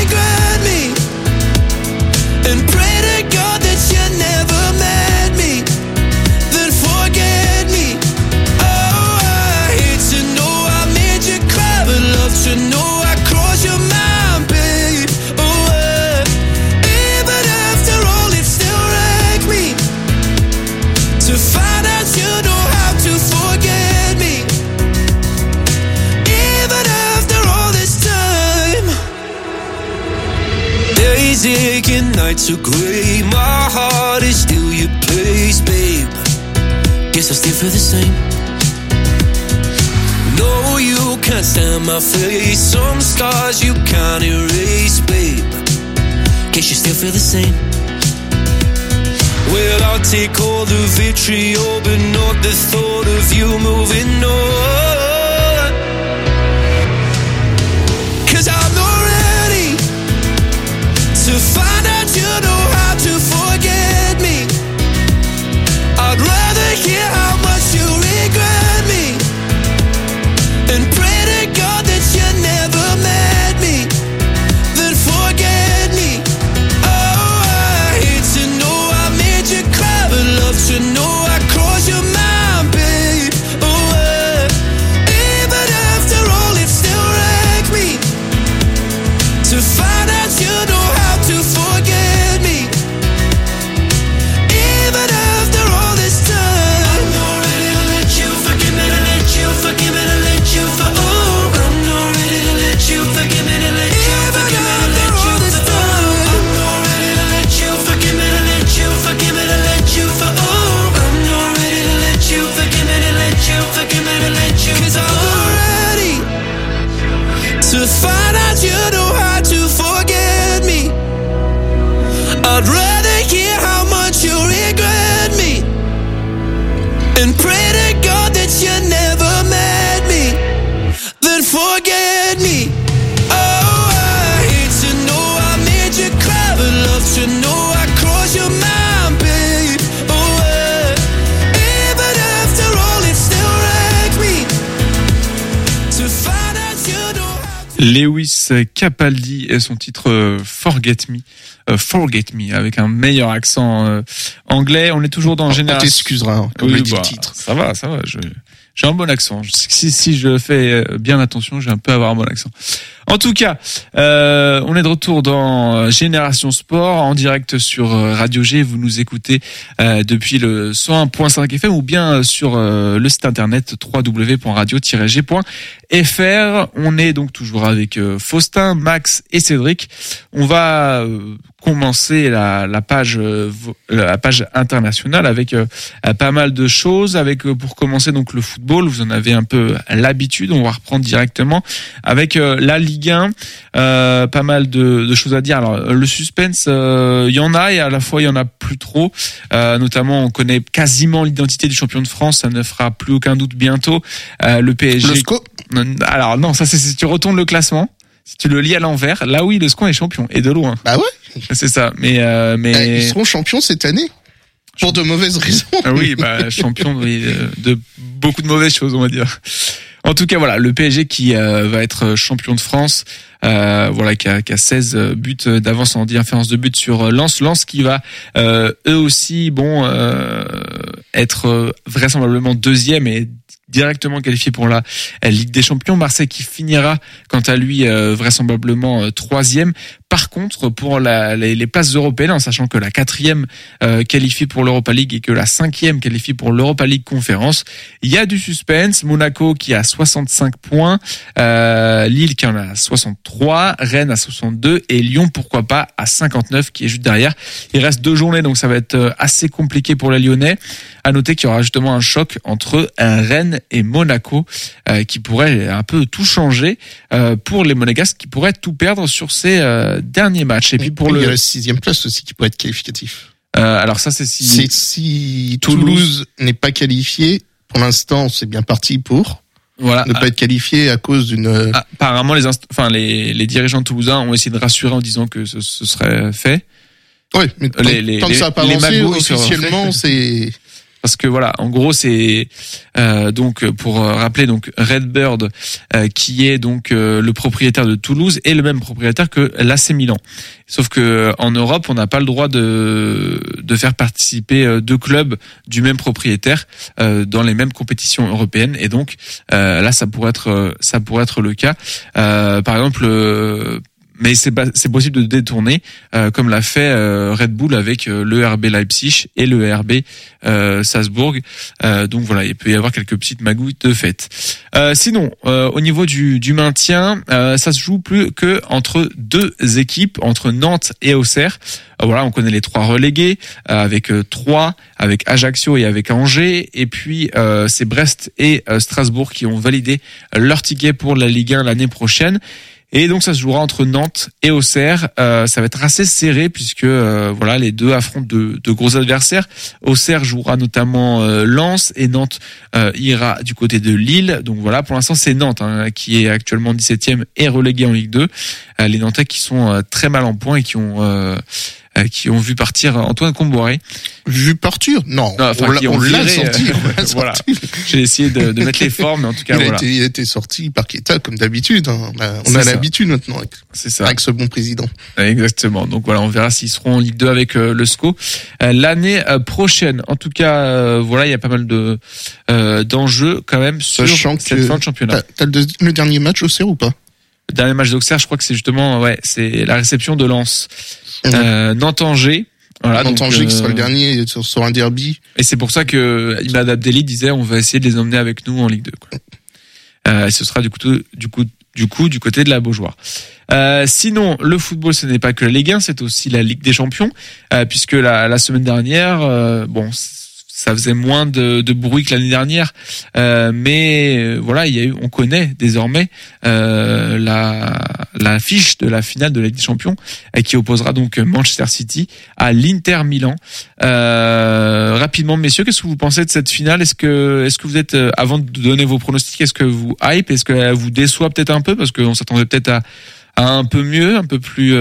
weekend nights are grey. My heart is still your place, babe. Guess I still feel the same. No, you can't stand my face. Some scars you can't erase, babe. Guess you still feel the same. Well, I'll take all the vitriol, but not the thought of you moving on. 'Cause I'm not ready to find out you know how to forget me. I'd rather hear how much you regret me and pray to God that you never met me, then forget me. Oh, I hate to know I made you cry, but love to know I crossed your mind, babe. Oh, even after all, it still wrecks me to find out you know how to forget me. Even after all this time, I'm not ready to let you forgive me, to let you forgive me, to let you for. Oh, I'm not ready to let you forgive me, to let you forgive me, to let you for. I'm not ready to let you forgive me, to let you forgive me, to let you for. Oh, I'm not ready to let you forgive me, to let you forgive me, to let you. 'Cause I'm not ready to find out you know how to forget me. I'd rather hear how much you regret me and pray to God that you never met me, then forget me. Oh, I hate to know I made you cry, but love to know I crossed your mind, babe. Oh, even after all, it still wrecks me to find out you know how to. Lewis Capaldi et son titre Forget Me avec un meilleur accent anglais. On est toujours dans Génération. T'excuseras, hein, comme le dit le titre. Ça va. J'ai un bon accent. Si je fais bien attention, j'ai un peu avoir un bon accent. En tout cas, on est de retour dans Génération Sport en direct sur Radio G. Vous nous écoutez depuis le 101.5 FM ou bien sur le site internet www.radio-g.fr. On est donc toujours avec Faustin, Max et Cédric. On va commencer la page internationale avec pas mal de choses. Avec pour commencer donc le football, vous en avez un peu l'habitude. On va reprendre directement avec la Ligue 1. Pas mal de choses à dire. Alors le suspense, il y en a et à la fois il y en a plus trop. Notamment, on connaît quasiment l'identité du champion de France. Ça ne fera plus aucun doute bientôt. Le PSG. Le SCO. Alors non, ça c'est si tu retournes le classement. Si tu le lis à l'envers, là oui, le SCO est champion et de loin. Bah ouais. C'est ça. Mais ils seront champions cette année. Pour de mauvaises raisons. Oui, champion de beaucoup de mauvaises choses, on va dire. En tout cas, voilà, le PSG qui va être champion de France, qui a 16 buts d'avance en différence de but sur Lens. Lens qui va eux aussi, être vraisemblablement deuxième et directement qualifié pour la Ligue des Champions. Marseille qui finira quant à lui vraisemblablement troisième. Par contre, pour les places européennes, en sachant que la 4e qualifie pour l'Europa League et que la 5e qualifie pour l'Europa League Conférence, il y a du suspense. Monaco qui a 65 points, Lille qui en a 63, Rennes à 62 et Lyon, pourquoi pas, à 59 qui est juste derrière. Il reste 2 journées, donc ça va être assez compliqué pour les Lyonnais. À noter qu'il y aura justement un choc entre Rennes et Monaco qui pourrait un peu tout changer pour les Monégasques qui pourraient tout perdre sur ces derniers matchs. Et puis pour il y a la 6e place aussi qui pourrait être qualificatif. Alors ça c'est si Toulouse n'est pas qualifié, pour l'instant c'est bien parti pour ne pas être qualifié à cause d'une. Apparemment les dirigeants toulousains ont essayé de rassurer en disant que ce serait fait. Oui, mais tant que ça n'a pas avancé officiellement, c'est. Parce que voilà, en gros c'est donc pour rappeler donc Redbird qui est donc le propriétaire de Toulouse et le même propriétaire que l'AC Milan. Sauf que en Europe, on n'a pas le droit de faire participer 2 clubs du même propriétaire dans les mêmes compétitions européennes et donc là ça pourrait être le cas. Par exemple mais c'est possible de détourner, comme l'a fait Red Bull avec le RB Leipzig et le RB Salzbourg. Donc voilà, il peut y avoir quelques petites magouilles de fait. Sinon, au niveau du maintien, ça se joue plus que entre deux équipes, entre Nantes et Auxerre. Voilà, on connaît les trois relégués, avec Troyes, avec Ajaccio et avec Angers. Et puis, c'est Brest et Strasbourg qui ont validé leur ticket pour la Ligue 1 l'année prochaine. Et donc ça se jouera entre Nantes et Auxerre. Ça va être assez serré puisque voilà, les deux affrontent de gros adversaires. Auxerre jouera notamment Lens et Nantes ira du côté de Lille. Donc voilà, pour l'instant c'est Nantes qui est actuellement 17e et relégué en Ligue 2. Les Nantais qui sont très mal en point et qui ont vu partir Antoine Comboiré. Vu partir? Non, on l'a senti. Voilà. J'ai essayé de mettre les formes, mais en tout cas, il a été sorti par Keita, comme d'habitude. On a l'habitude maintenant avec ce bon président. Exactement. Donc voilà, on verra s'ils seront en Ligue 2 avec le SCO l'année prochaine. En tout cas, voilà, il y a pas mal d'enjeux quand même sur cette fin de championnat. T'as le dernier match Auxerre ou pas? Le dernier match d'Auxerre, je crois que c'est justement, c'est la réception de Lens. Nantes-Angers. Voilà, Nantes-Angers qui sera le dernier sur un derby. Et c'est pour ça que Imad Abdelli disait on va essayer de les emmener avec nous en Ligue 2. Quoi. Et ce sera du coup du côté de la Beaujoire. Sinon, le football, ce n'est pas que la Ligue 1, c'est aussi la Ligue des Champions, puisque la semaine dernière, ça faisait moins de bruit que l'année dernière, mais voilà, on connaît désormais la fiche de la finale de la Ligue des Champions, qui opposera donc Manchester City à l'Inter Milan. Rapidement, messieurs, qu'est-ce que vous pensez de cette finale? Est-ce que vous êtes, avant de donner vos pronostics, est-ce que vous hype, est-ce qu'elle vous déçoit peut-être un peu, parce qu'on s'attendait peut-être à un peu mieux, un peu plus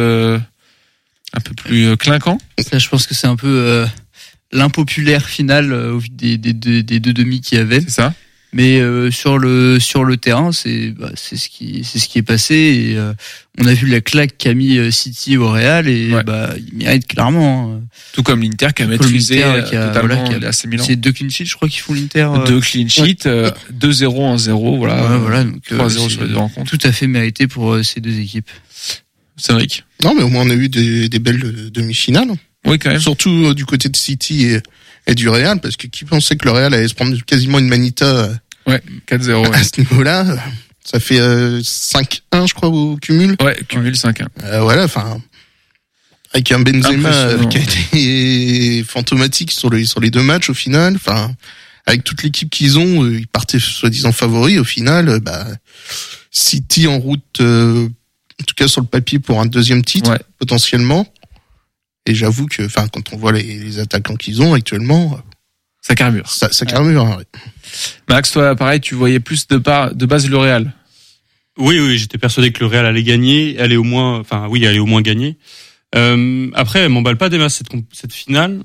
clinquant? Ça, je pense que c'est un peu l'impopulaire finale au vu des deux demi qu'il y avait. C'est ça. Mais sur le terrain, c'est ce qui est passé. Et, on a vu la claque qu'a mis City au Real et il mérite clairement. Tout comme l'Inter qui a maîtrisé totalement l'AC Milan. C'est 2 clean sheets, je crois qu'ils font l'Inter. 2 clean sheets, 2-0, 1-0, voilà. Donc 3-0 sur les deux rencontres. Tout à fait mérité pour ces deux équipes. C'est vrai. Non, mais au moins on a eu des belles demi-finales. Oui, quand même. Surtout du côté de City et du Real, parce que qui pensait que le Real allait se prendre quasiment une manita 4-0 à ce niveau-là. Ça fait 5-1, je crois, au cumul. Ouais, cumul 5-1. Voilà, enfin, avec un Benzema qui a été fantomatique sur les deux matchs au final. Enfin, avec toute l'équipe qu'ils ont, ils partaient soi-disant favoris. Au final, City en route, en tout cas sur le papier pour un deuxième titre potentiellement. Et j'avoue que, enfin, quand on voit les attaquants qu'ils ont actuellement, ça carbure. Ça carbure. Ouais. Max, toi, pareil, tu voyais plus de base le Real. Oui, j'étais persuadé que le Real allait gagner, allait au moins gagner. Après, elle m'emballe pas des masses cette finale,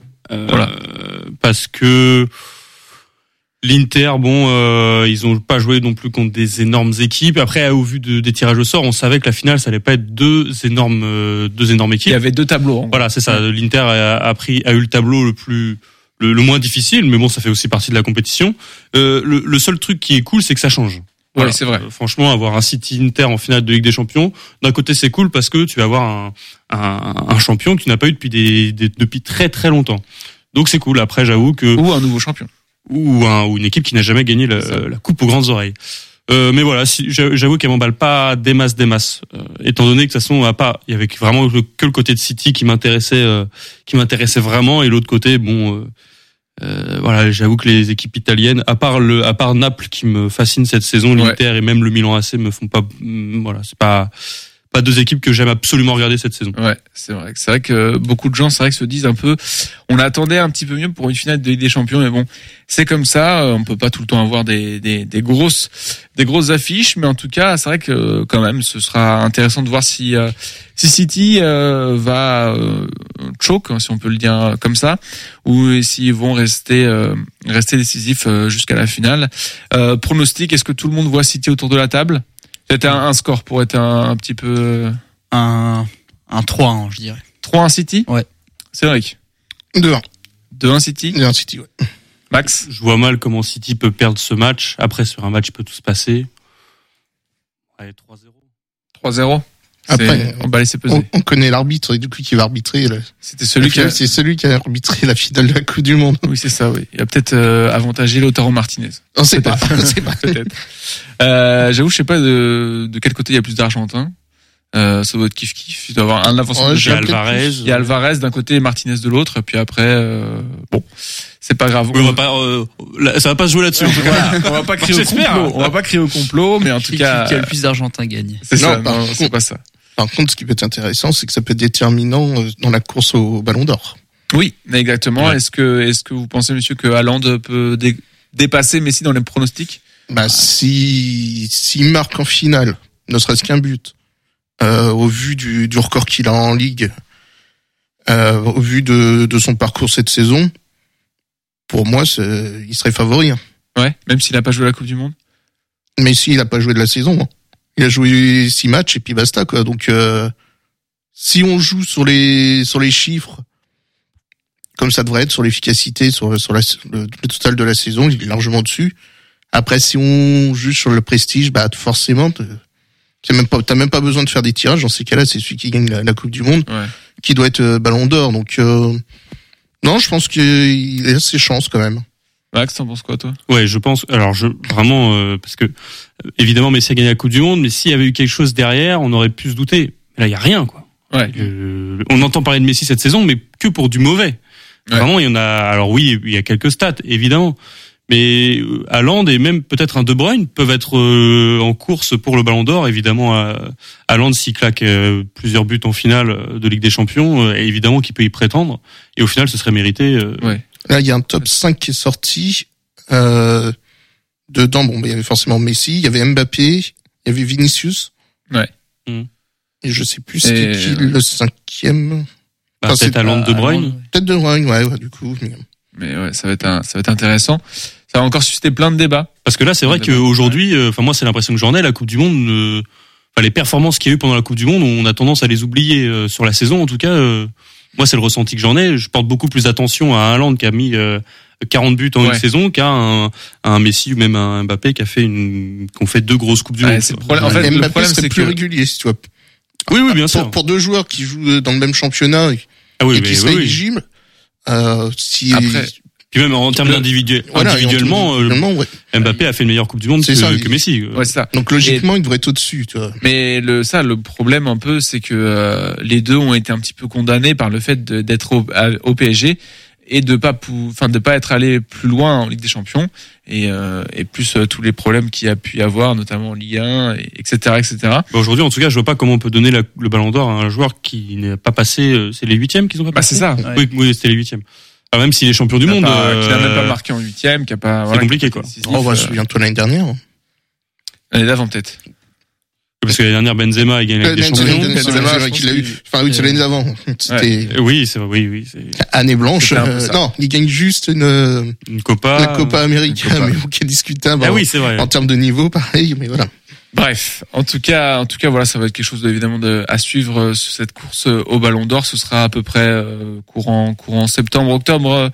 parce que l'Inter, ils ont pas joué non plus contre des énormes équipes. Après, au vu des tirages au sort, on savait que la finale, ça allait pas être deux énormes équipes. Il y avait deux tableaux. Voilà, c'est ça. L'Inter a eu le tableau le moins difficile, mais bon, ça fait aussi partie de la compétition. Le seul truc qui est cool, c'est que ça change. Voilà. Oui, c'est vrai. Franchement, avoir un City Inter en finale de Ligue des Champions, d'un côté c'est cool parce que tu vas avoir un champion que tu n'as pas eu depuis très très longtemps. Donc c'est cool. Après, j'avoue que ou un nouveau champion ou une équipe qui n'a jamais gagné la coupe aux grandes oreilles. Mais voilà, j'avoue qu'elle m'emballe pas des masses. Étant donné que de toute façon, il y avait vraiment que le côté de City qui m'intéressait vraiment, et l'autre côté, voilà, j'avoue que les équipes italiennes, à part Naples qui me fascine cette saison, l'Inter et même le Milan AC me font pas, voilà, c'est pas deux équipes que j'aime absolument regarder cette saison. Ouais, c'est vrai que beaucoup de gens, se disent un peu, on attendait un petit peu mieux pour une finale de Ligue des Champions, mais bon, c'est comme ça, on peut pas tout le temps avoir des grosses affiches, mais en tout cas, c'est vrai que quand même, ce sera intéressant de voir si City va choke, si on peut le dire comme ça, ou s'ils vont rester décisifs jusqu'à la finale. Pronostic, est-ce que tout le monde voit City autour de la table? Peut-être un score pour être un petit peu... Un 3-1, je dirais. 3-1 City? Ouais. Cédric? 2-1. 2-1 City? 2-1 City, ouais. Max? Je vois mal comment City peut perdre ce match. Après, sur un match, il peut tout se passer. Allez, 3-0. 3-0? Après, on va laisser peser. On connaît l'arbitre, et du coup, qui va arbitrer. C'est celui qui a arbitré la finale de la Coupe du Monde. Oui, c'est ça, oui. Il a peut-être avantagé Lautaro Martinez. On sait pas. Peut-être. J'avoue, je sais pas de quel côté il y a plus d'Argentins. Ça doit être kiff-kiff. Il doit y avoir un avancement. Il y a Alvarez. Il y a Alvarez d'un côté et Martinez de l'autre. Et puis après, bon, c'est pas grave. Oui, on va pas, ça va pas se jouer là-dessus. Voilà, on va pas crier au complot. On va pas crier au complot, mais en tout cas. Qui a le plus d'Argentins gagne. C'est ça. Non, c'est pas ça. Par contre, ce qui peut être intéressant, c'est que ça peut être déterminant dans la course au Ballon d'Or. Oui, exactement. Ouais. Est-ce que vous pensez, monsieur, que Haaland peut dépasser Messi dans les pronostics? S'il marque en finale, ne serait-ce qu'un but, au vu du record qu'il a en Ligue, au vu de son parcours cette saison, pour moi, il serait favori. Ouais, même s'il n'a pas joué la Coupe du Monde. Mais s'il n'a pas joué de la saison, il a joué 6 matchs et puis basta, quoi. Donc, si on joue sur les chiffres, comme ça devrait être, sur l'efficacité, sur le total de la saison, il est largement dessus. Après, si on juge sur le prestige, forcément, t'as même pas besoin de faire des tirages. Dans ces cas-là, c'est celui qui gagne la Coupe du Monde, qui doit être Ballon d'Or. Donc, non, je pense qu'il a ses chances quand même. Max, t'en penses quoi, toi? Ouais, je pense. Alors, vraiment, parce que évidemment, Messi a gagné la Coupe du Monde, mais s'il y avait eu quelque chose derrière, on aurait pu se douter. Là, il y a rien, quoi. Ouais. On entend parler de Messi cette saison, mais que pour du mauvais. Ouais. Vraiment, il y en a. Alors oui, il y a quelques stats, évidemment, mais Haaland et même peut-être un De Bruyne peuvent être en course pour le Ballon d'Or. Évidemment, Haaland s'il claque plusieurs buts en finale de Ligue des Champions, évidemment qu'il peut y prétendre. Et au final, ce serait mérité. Ouais. Là, il y a un top 5 qui est sorti. Dedans, il y avait forcément Messi, il y avait Mbappé, il y avait Vinicius. Ouais. Et je sais plus c'était qui le 5e. Peut-être Haaland, De Bruyne. Peut-être De Bruyne, ouais, du coup. Mais ouais, ça va être intéressant. Ça va encore susciter plein de débats. Parce que là, c'est vrai qu'aujourd'hui, moi, c'est l'impression que j'en ai, la Coupe du Monde, les performances qu'il y a eu pendant la Coupe du Monde, on a tendance à les oublier sur la saison, en tout cas. Moi, c'est le ressenti que j'en ai. Je porte beaucoup plus d'attention à Haaland qui a mis 40 buts en une saison qu'à un Messi ou même un Mbappé qui ont fait 2 grosses Coupes du Monde. C'est le problème. En fait, Mbappé, le problème, c'est plus régulier, si tu vois. Oui, bien sûr. Pour 2 joueurs qui jouent dans le même championnat et qui seraient éligibles, Après, puis même en termes individuellement, Mbappé a fait une meilleure Coupe du Monde que Messi. Ouais, c'est ça. Donc logiquement, il devrait être au-dessus, tu vois. Mais le problème un peu, c'est que les deux ont été un petit peu condamnés par le fait d'être au PSG et de pas être allé plus loin en Ligue des Champions et plus tous les problèmes qu'il y a pu y avoir, notamment en Ligue 1, etc. Aujourd'hui, en tout cas, je vois pas comment on peut donner le Ballon d'Or à un joueur qui n'est pas passé. C'est les 8e qu'ils ont pas passé. C'est ça. Oui, c'était les 8e. Même s'il est champion du monde, qui n'a même pas marqué en 8e, qui a pas. C'est compliqué, quoi. Souviens-toi l'année dernière. L'année d'avant, peut-être. Parce que l'année dernière, Benzema a gagné la Ligue des Champions. Benzema qu'il a eu. Enfin, oui, c'est l'année d'avant. C'était. Oui, c'est vrai, oui. Année blanche. Non, il gagne juste une Copa. La Copa América, mais qui est discutable. Oui, c'est vrai. En termes de niveau, pareil, mais voilà. Bref, en tout cas, voilà, ça va être quelque chose évidemment à suivre sur cette course au Ballon d'Or. Ce sera à peu près courant septembre-octobre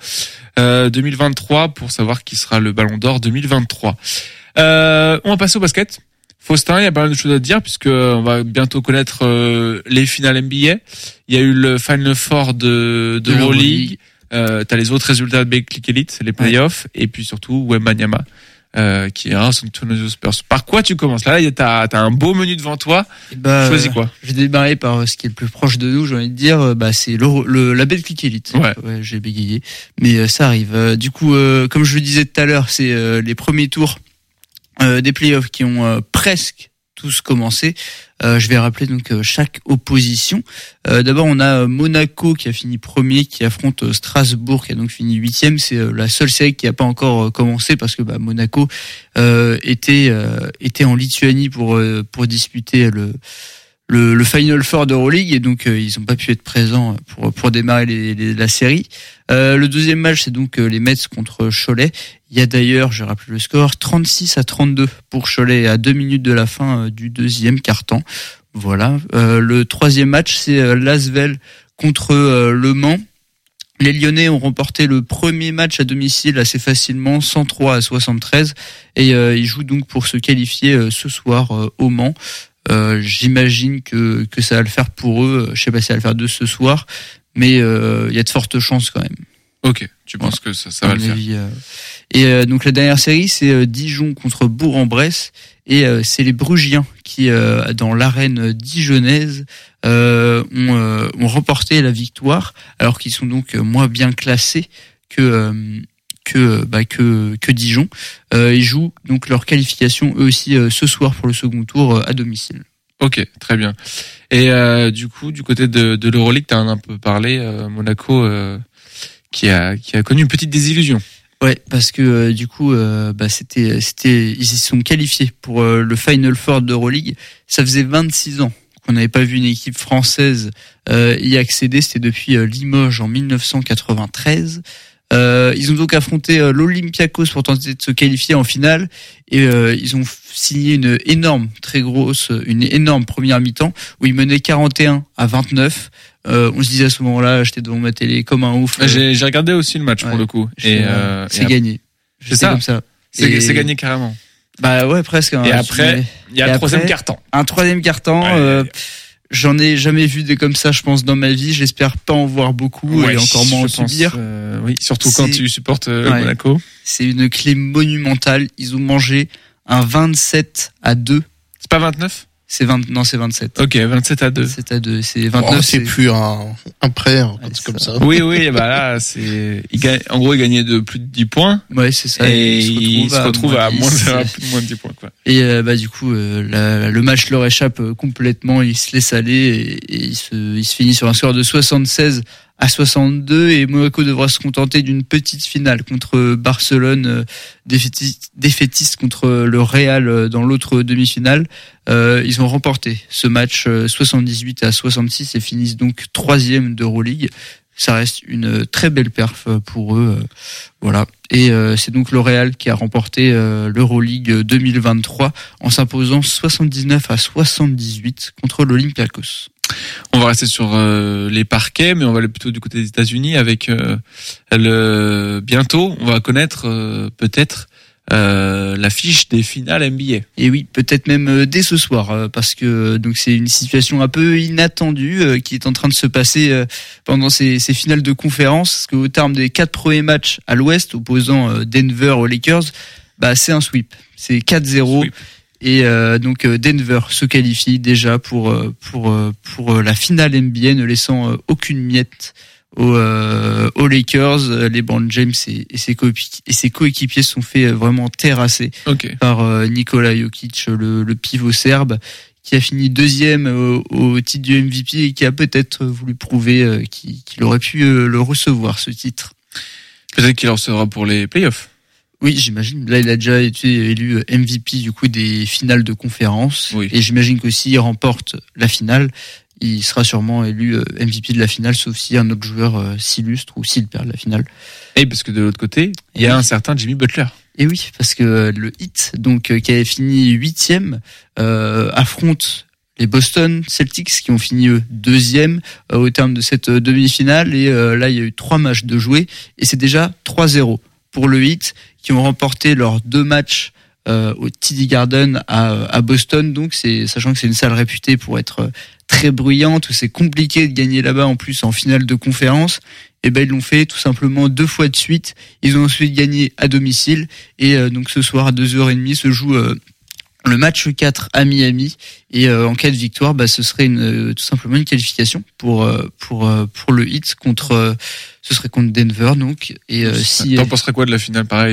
2023 pour savoir qui sera le Ballon d'Or 2023. On va passer au basket. Faustin, il y a pas mal de choses à dire puisque on va bientôt connaître les finales NBA. Il y a eu le Final Four de Euroleague. T'as les autres résultats de Betclic Elite, c'est les playoffs, et puis surtout Wembanyama. Qui est un San Antonio Spurs. Par quoi tu commences? Là, t'as un beau menu devant toi. Choisis quoi? Je vais démarrer par ce qui est le plus proche de nous, j'ai envie de dire, c'est la Betclic Elite. Ouais, j'ai bégayé. Mais ça arrive. Du coup, comme je le disais tout à l'heure, c'est les premiers tours des playoffs qui ont presque tous commencé. Je vais rappeler donc chaque opposition. D'abord, on a Monaco qui a fini premier, qui affronte Strasbourg qui a donc fini 8e. C'est la seule série qui n'a pas encore commencé parce que Monaco était en Lituanie pour disputer le Final Four d'Euroleague et donc ils n'ont pas pu être présents pour démarrer la série. Le deuxième match, c'est donc les Mets contre Cholet. Il y a d'ailleurs, je rappelle le score, 36-32 pour Cholet à 2 minutes de la fin du deuxième quart-temps. Voilà. Le troisième match, c'est l'Asvel contre Le Mans. Les Lyonnais ont remporté le premier match à domicile assez facilement, 103-73, et ils jouent donc pour se qualifier ce soir au Mans. J'imagine que ça va le faire pour eux. Je sais pas si ça va le faire de ce soir, mais il y a de fortes chances quand même. Ok, tu penses que ça va le faire. Et donc la dernière série, c'est Dijon contre Bourg-en-Bresse, et c'est les Brugiens qui, dans l'arène dijonnaise, ont remporté la victoire, alors qu'ils sont donc moins bien classés que Dijon. Ils jouent donc leur qualification eux aussi ce soir pour le second tour à domicile. Ok, très bien. Et du coup, du côté de l'Euroleague, t'as un peu parlé, Monaco qui a connu une petite désillusion. Ouais, parce que du coup, ils y sont qualifiés pour le Final Four d'Euroleague. Ça faisait 26 ans qu'on n'avait pas vu une équipe française y accéder. C'était depuis Limoges en 1993. Ils ont donc affronté l'Olympiakos pour tenter de se qualifier en finale, et ils ont signé une énorme première mi-temps où ils menaient 41-29. On se disait à ce moment-là, j'étais devant ma télé comme un ouf. J'ai regardé aussi le match pour le coup. C'est gagné. C'est ça. Comme ça. C'est gagné carrément. Bah ouais, presque. Et après, il y a un troisième quart-temps. Un troisième quart-temps. J'en ai jamais vu des comme ça, je pense, dans ma vie. J'espère pas en voir beaucoup, et encore moins en subir. Oui, surtout quand tu supportes Monaco. C'est une clé monumentale. Ils ont mangé un 27-2. C'est pas 29? C'est 27. Ok, 27-2. 27-2. C'est 29. Oh, c'est plus un prêt, comme ça. Oui, bah là, en gros, il gagnait de plus de 10 points. Ouais, c'est ça. Et il se retrouve à moins de 10 points, quoi. Et, du coup, le match leur échappe complètement. Ils se laissent aller, et il se finit sur un score de 76-62, et Monaco devra se contenter d'une petite finale contre Barcelone, défaitiste contre le Real dans l'autre demi-finale. Ils ont remporté ce match 78-66 et finissent donc 3e d'Euroleague. Ça reste une très belle perf pour eux, voilà. Et c'est donc le Real qui a remporté l'Euroleague 2023 en s'imposant 79-78 contre l'Olympiakos. On va rester sur les parquets, mais on va aller plutôt du côté des États-Unis avec bientôt, on va connaître peut-être l'affiche des finales NBA. Et oui, peut-être même dès ce soir, parce que donc c'est une situation un peu inattendue qui est en train de se passer pendant ces finales de conférence, parce qu'au terme des 4 premiers matchs à l'Ouest opposant Denver aux Lakers, c'est un sweep, c'est 4-0. Sweep. Et donc Denver se qualifie déjà pour la finale NBA, ne laissant aucune miette aux Lakers. LeBron James et ses coéquipiers se sont fait vraiment terrasser par Nikola Jokic, le pivot serbe, qui a fini 2e au titre du MVP et qui a peut-être voulu prouver qu'il aurait pu le recevoir, ce titre. Peut-être qu'il le recevra pour les playoffs. Oui, j'imagine. Là, il a déjà été élu MVP du coup des finales de conférence. Oui. Et j'imagine que s'il remporte la finale, il sera sûrement élu MVP de la finale, sauf si un autre joueur s'illustre ou s'il perd la finale. Et parce que de l'autre côté, il y a un certain Jimmy Butler. Et oui, parce que le Heat, donc qui avait fini 8e, affronte les Boston Celtics qui ont fini 2e au terme de cette demi-finale. Et là, il y a eu 3 matchs de jouer et c'est déjà 3-0 pour le Heat, qui ont remporté leurs 2 matchs au TD Garden à Boston. Donc sachant que c'est une salle réputée pour être très bruyante, où c'est compliqué de gagner là-bas en plus en finale de conférence, et ils l'ont fait tout simplement 2 fois de suite. Ils ont ensuite gagné à domicile, et donc ce soir à 2h30 se joue le match 4 à Miami, et en cas de victoire, ce serait tout simplement une qualification pour le Heat contre ce serait contre Denver, donc. Et si t'en penserais quoi de la finale, pareil?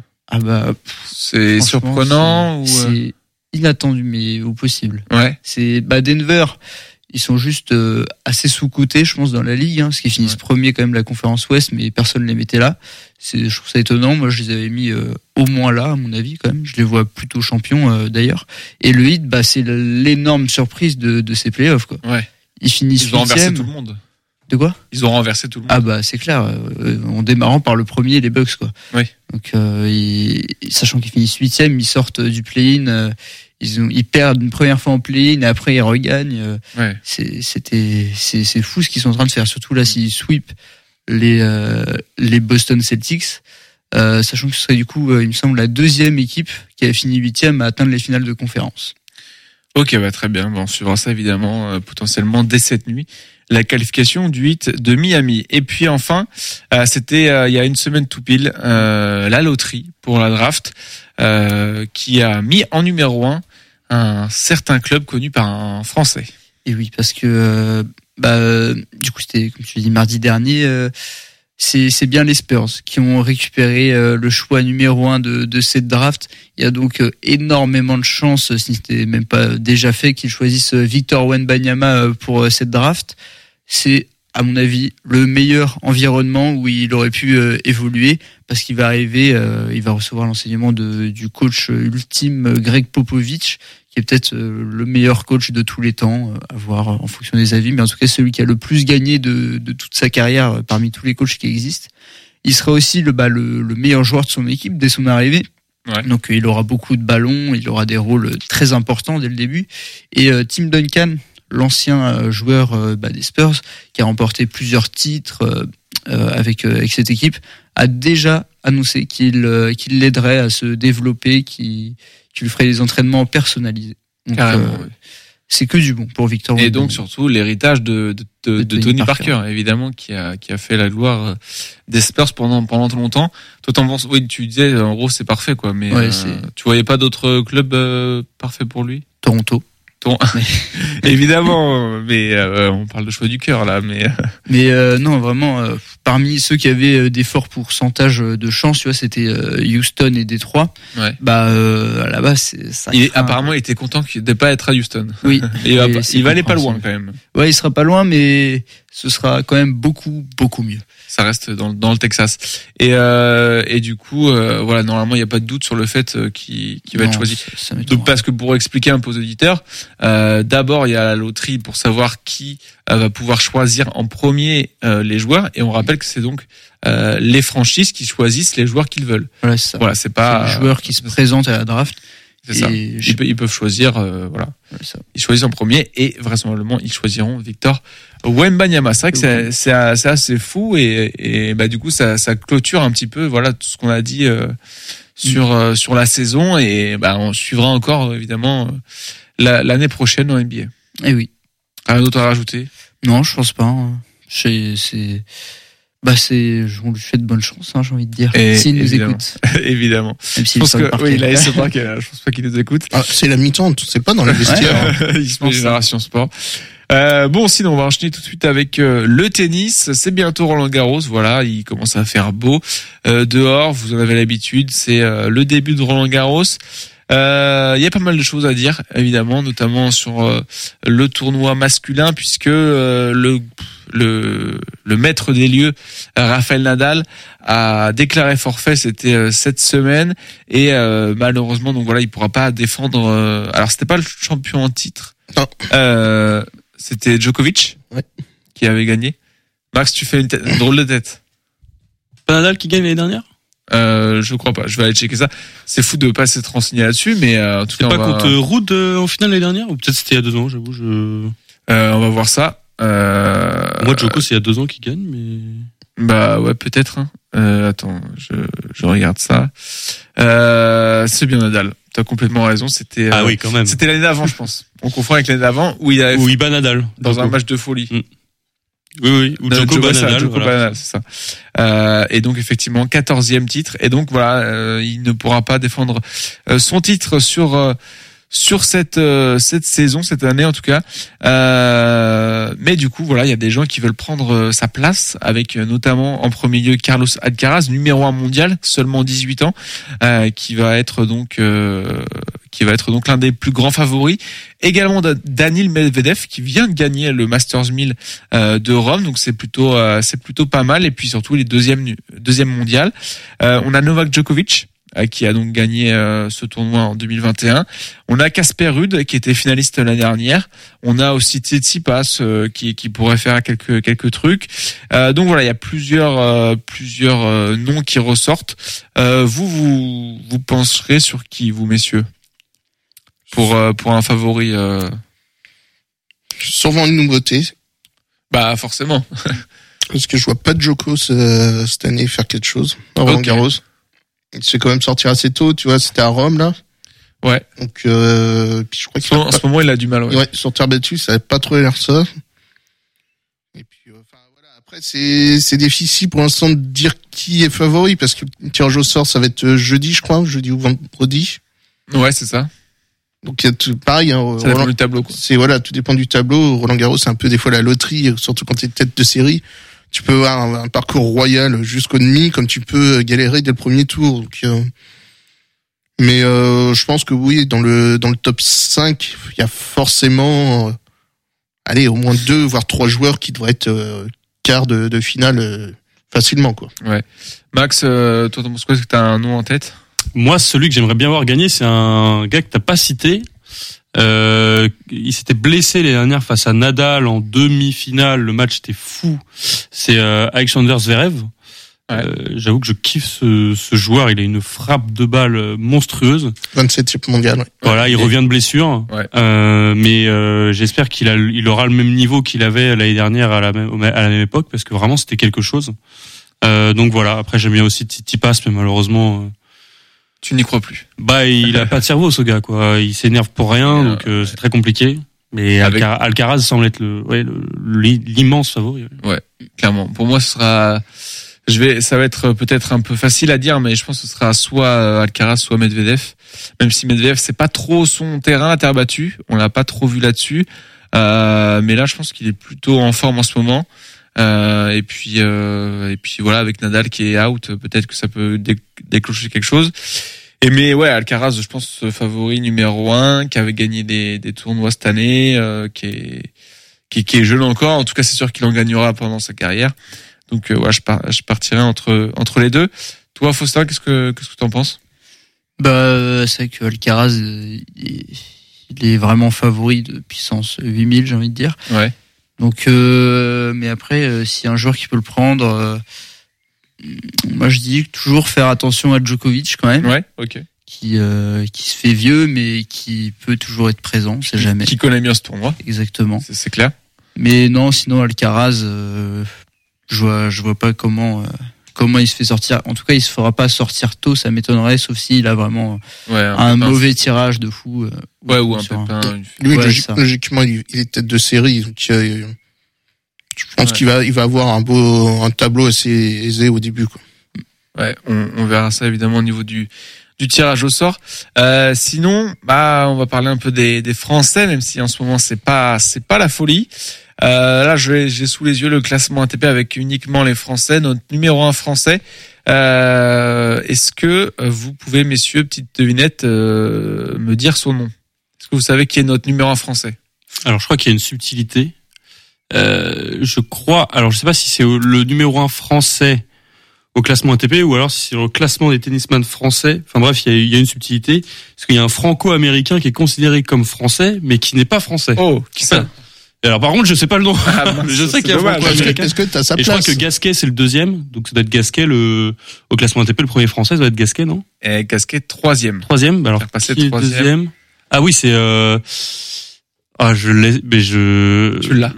C'est surprenant, ou c'est inattendu, mais au possible. Ouais. C'est Denver, ils sont juste assez sous-cotés, je pense, dans la ligue, parce qu'ils finissent premier quand même de la conférence Ouest, mais personne les mettait là. Je trouve ça étonnant. Moi, je les avais mis au moins là, à mon avis, quand même. Je les vois plutôt champions, d'ailleurs. Et le Heat, c'est l'énorme surprise de ces playoffs, quoi. Ouais. Ils finissent 8e. Ils ont renversé tout le monde. De quoi? Ils ont renversé tout le monde. C'est clair. En démarrant par le premier, les Bucks, quoi. Oui. Donc, sachant qu'ils finissent 8e, ils sortent du play-in. Ils perdent une première fois en play-in et après ils regagnent. C'est fou ce qu'ils sont en train de faire. Surtout là, s'ils sweep les Boston Celtics, sachant que ce serait du coup, il me semble, la 2e équipe qui a fini 8e à atteindre les finales de conférence. Ok, très bien. Bon, on suivra ça évidemment potentiellement dès cette nuit. La qualification du 8 de Miami. Et puis enfin, c'était il y a une semaine tout pile, la loterie pour la draft qui a mis en numéro 1 un certain club connu par un Français. Et oui, parce que du coup c'était, comme tu l'as dit, mardi dernier, c'est bien les Spurs qui ont récupéré le choix numéro 1 de cette draft. Il y a donc énormément de chances, si c'était même pas déjà fait, qu'ils choisissent Victor Wembanyama pour cette draft. C'est, à mon avis, le meilleur environnement où il aurait pu évoluer, parce qu'il va arriver, il va recevoir l'enseignement du coach ultime Greg Popovich, qui est peut-être le meilleur coach de tous les temps, à voir en fonction des avis, mais en tout cas celui qui a le plus gagné de toute sa carrière parmi tous les coachs qui existent. Il sera aussi le meilleur joueur de son équipe dès son arrivée. Ouais. Donc il aura beaucoup de ballons, il aura des rôles très importants dès le début. Et Tim Duncan, l'ancien joueur des Spurs, qui a remporté plusieurs titres avec cette équipe, a déjà annoncé qu'il l'aiderait à se développer, qu'il lui ferait des entraînements personnalisés. Donc, carrément, ouais. C'est que du bon pour Victor. Et donc surtout l'héritage de Tony Parker, évidemment, qui a fait la gloire des Spurs pendant longtemps. Toi t'en penses? Oui, tu disais en gros c'est parfait quoi, mais ouais, tu voyais pas d'autres clubs parfaits pour lui? Toronto. Évidemment, mais on parle de choix du cœur là, mais non, vraiment parmi ceux qui avaient des forts pourcentages de chance, tu vois, c'était Houston et Détroit. Ouais. À la base, apparemment il était content de pas être à Houston. Oui. il va aller pas loin quand même. Ouais, il sera pas loin, mais ce sera quand même beaucoup mieux. Ça reste dans le Texas. Et du coup, voilà, normalement, il n'y a pas de doute sur le fait qu'il va être choisi. Donc, parce que pour expliquer un peu aux auditeurs, d'abord, il y a la loterie pour savoir qui va pouvoir choisir en premier les joueurs. Et on rappelle que c'est donc les franchises qui choisissent les joueurs qu'ils veulent. Voilà, c'est ça. Voilà, c'est pas les joueurs qui se présentent à la draft. C'est ça. Ils peuvent choisir, voilà. Ils choisissent en premier et vraisemblablement ils choisiront Victor Wembanyama. C'est vrai que c'est assez fou et du coup ça clôture un petit peu voilà tout ce qu'on a dit sur la saison et on suivra encore évidemment l'année prochaine en NBA. Eh oui. Rien d'autre à rajouter? Non, je pense pas. On lui fait de bonnes chances, j'ai envie de dire. S'il nous écoute. Évidemment. Même je pense que, oui, là, je pense pas qu'il nous écoute. Ah, c'est la mi-temps, tu sais pas, dans les vestiaires. Il se pense Génération Sport. Sinon, on va enchaîner tout de suite avec le tennis. C'est bientôt Roland-Garros. Voilà, il commence à faire beau dehors. Vous en avez l'habitude. C'est le début de Roland-Garros. Il y a pas mal de choses à dire, évidemment, notamment sur le tournoi masculin, puisque le maître des lieux, Rafael Nadal, a déclaré forfait. C'était cette semaine et malheureusement, donc voilà, il pourra pas défendre. Alors, c'était pas le champion en titre. Non. C'était Djokovic, ouais, qui avait gagné. Max, tu fais une drôle de tête. Pas Nadal qui gagne l'année dernière? Je crois pas. Je vais aller checker ça. C'est fou de pas s'être renseigné là-dessus, mais en tout cas, c'est pas contre Ruud en finale l'année dernière, ou peut-être c'était il y a 2 ans, j'avoue. On va voir ça. Moi, Djoko, c'est il y a 2 ans qu'il gagne, mais. Ouais, peut-être. Attends, je regarde ça. C'est bien Nadal. T'as complètement raison. C'était. Ah oui, quand même. C'était l'année d'avant, je pense. On confond avec l'année d'avant où il bat Nadal dans un match de folie. Oui. Ou Djoko bat Nadal. Voilà. C'est ça. Et donc effectivement 14e titre. Et donc voilà, il ne pourra pas défendre son titre sur cette saison, cette année en tout cas. Mais du coup, voilà, il y a des gens qui veulent prendre sa place, avec notamment en premier lieu Carlos Alcaraz, numéro 1 mondial, seulement 18 ans, qui va être donc l'un des plus grands favoris. Également Daniil Medvedev, qui vient de gagner le Masters 1000 de Rome, donc c'est plutôt pas mal. Et puis surtout les deuxième mondial. On a Novak Djokovic, qui a donc gagné ce tournoi en 2021. On a Casper Ruud qui était finaliste l'année dernière. On a aussi Tsitsipas qui pourrait faire quelques trucs. Donc voilà, il y a plusieurs noms qui ressortent. Vous penserez sur qui, vous messieurs, pour un favori? Sûrement une nouveauté. Forcément. Parce que je vois pas de Djoko cette année faire quelque chose. Roland Garros. Il se fait quand même sortir assez tôt, tu vois, c'était à Rome, là. Ouais. Donc, puis je crois qu'il en ce moment, il a du mal. Ouais, sur terre battue, ça n'a pas trop l'air ça. Et puis, voilà. Après, c'est difficile pour l'instant de dire qui est favori parce que le tirage au sort, ça va être jeudi, je crois, jeudi ou vendredi. Ouais, c'est ça. Donc il y a tout pareil. Hein, ça dépend du tableau, quoi. C'est voilà, tout dépend du tableau. Roland Garros, c'est un peu des fois la loterie, surtout quand t'es tête de série. Tu peux avoir un parcours royal jusqu'au demi, comme tu peux galérer dès le premier tour. Donc, mais je pense que oui, dans le top 5, il y a forcément, allez, au moins 2 voire 3 joueurs qui devraient être quart de finale facilement, quoi. Ouais. Max, toi, t'en penses quoi? Est-ce que t'as un nom en tête? Moi, celui que j'aimerais bien voir gagner, c'est un gars que t'as pas cité. Il s'était blessé les dernières face à Nadal en demi-finale. Le match était fou. C'est Alexander Zverev. Ouais. J'avoue que je kiffe ce joueur. Il a une frappe de balle monstrueuse. 27e mondial. Ouais. Voilà, il revient de blessure. Ouais. Mais j'espère il aura le même niveau qu'il avait l'année dernière à la même époque, parce que vraiment c'était quelque chose. Donc voilà. Après, j'aime bien aussi Tsitsipas, mais malheureusement. Tu n'y crois plus. Bah, il a pas de cerveau, ce gars, quoi. Il s'énerve pour rien, donc c'est très compliqué. Mais Alcaraz semble être l'immense favori. Ouais, clairement. Pour moi, ça va être peut-être un peu facile à dire, mais je pense que ce sera soit Alcaraz, soit Medvedev. Même si Medvedev, c'est pas trop son terrain à terre battue. On l'a pas trop vu là-dessus. Mais là, je pense qu'il est plutôt en forme en ce moment. Et puis voilà, avec Nadal qui est out, peut-être que ça peut déclencher quelque chose. Mais ouais, Alcaraz, je pense favori numéro 1, qui avait gagné des tournois cette année, qui est jeune encore. En tout cas, c'est sûr qu'il en gagnera pendant sa carrière. Donc ouais, je partirai entre les deux. Toi, Faustin, qu'est-ce que t'en penses? Bah, c'est vrai que Alcaraz, il est vraiment favori de puissance 8000, j'ai envie de dire. Ouais. Donc, mais après, s'il y a un joueur qui peut le prendre, moi je dis toujours faire attention à Djokovic quand même. Ouais, ok. Qui se fait vieux, mais qui peut toujours être présent, on sait jamais. Qui connaît bien ce tournoi. Exactement. C'est clair. Mais non, sinon Alcaraz, je vois pas comment il se fait sortir. En tout cas, il se fera pas sortir tôt, ça m'étonnerait, sauf s'il a vraiment un mauvais tirage de fou. Ouais, ou un pépin. Lui, logiquement, il est tête de série, donc je pense qu'il va avoir un tableau assez aisé au début, quoi. Ouais, on verra ça évidemment au niveau du tirage au sort. Sinon, on va parler un peu des Français, même si en ce moment c'est pas la folie. Là, j'ai sous les yeux le classement ATP avec uniquement les Français, notre numéro 1 français. Est-ce que vous pouvez, messieurs, petite devinette, me dire son nom? Est-ce que vous savez qui est notre numéro 1 français? Alors, je crois qu'il y a une subtilité. Je crois, alors je sais pas si c'est le numéro 1 français au classement ATP ou alors si c'est le classement des tennisman français. Enfin bref, il y a une subtilité. Parce qu'il y a un franco-américain qui est considéré comme français, mais qui n'est pas français. Oh, qui ça? Et alors par contre, je sais pas le nom. Je sais qu'il y a un franco-américain. Est-ce que t'as sa place? Et je crois que Gasquet, c'est le deuxième. Donc ça doit être Gasquet, au classement ATP, le premier français, ça doit être Gasquet, non? Et Gasquet, 3e. 3e? Bah alors, qui est le deuxième? Ah oui, c'est, je l'ai, mais Tu l'as.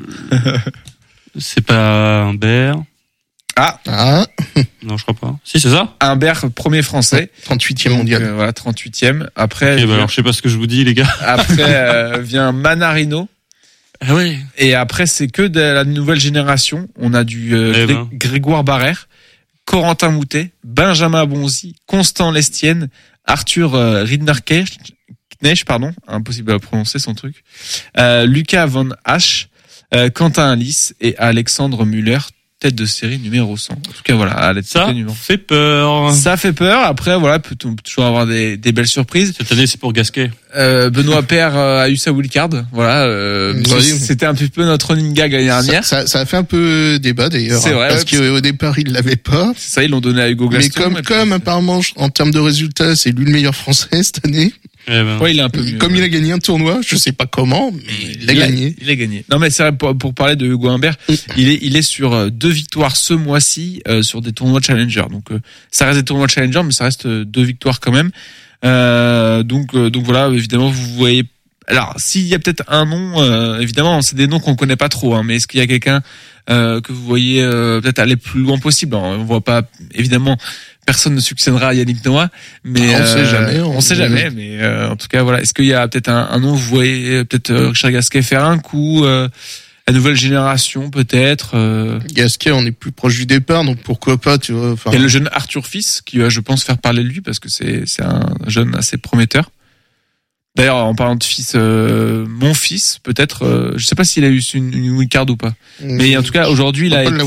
C'est pas Humbert. Ah. Non, je crois pas. Si, c'est ça? Humbert, premier français. 38e mondial. Voilà, 38e. Après. Alors, je sais pas ce que je vous dis, les gars. Après, vient Manarino. Ah ouais. Et après, c'est que de la nouvelle génération. On a du Grégoire Barrère, Corentin Moutet, Benjamin Bonzi, Constant Lestienne, Arthur Ridnerknecht, impossible à prononcer son truc, Lucas Van Hache, Quentin Alice et Alexandre Muller, tête de série numéro 100. En tout cas, voilà, ça fait peur. Ça fait peur. Après, voilà, peut toujours avoir des belles surprises. Cette année, c'est pour Gasquet. Benoît Paire a eu sa wildcard. Voilà, c'était un petit peu notre running gag l'année dernière. Ça a fait un peu débat d'ailleurs. C'est vrai. Parce qu'au départ, il l'avait pas. C'est ça, ils l'ont donné à Hugo Gaston. Mais comme apparemment, en termes de résultats, c'est lui le meilleur français cette année. Ouais, il est un peu mieux. Comme il a gagné un tournoi, je sais pas comment, mais il a gagné. Il a gagné. Non, mais c'est vrai, pour parler de Hugo Humbert, il est sur 2 victoires ce mois-ci, sur des tournois Challenger. Donc, ça reste des tournois Challenger, mais ça reste 2 victoires quand même. Donc voilà, évidemment, vous voyez. Alors, s'il y a peut-être un nom, évidemment, c'est des noms qu'on connaît pas trop, hein, mais est-ce qu'il y a quelqu'un que vous voyez peut-être aller plus loin possible? Alors, on voit pas évidemment personne ne succédera à Yannick Noah, mais on sait jamais. Mais en tout cas, voilà. Est-ce qu'il y a peut-être un nom, vous voyez peut-être Richard Gasquet faire un coup, la nouvelle génération peut-être. Gasquet, on est plus proche du départ, donc pourquoi pas, tu vois. Il y a le jeune Arthur Fils qui va, je pense, faire parler de lui parce que c'est un jeune assez prometteur. D'ailleurs, en parlant de fils, mon fils, peut-être, je sais pas s'il a eu une wildcard ou pas. Mais en tout cas, aujourd'hui,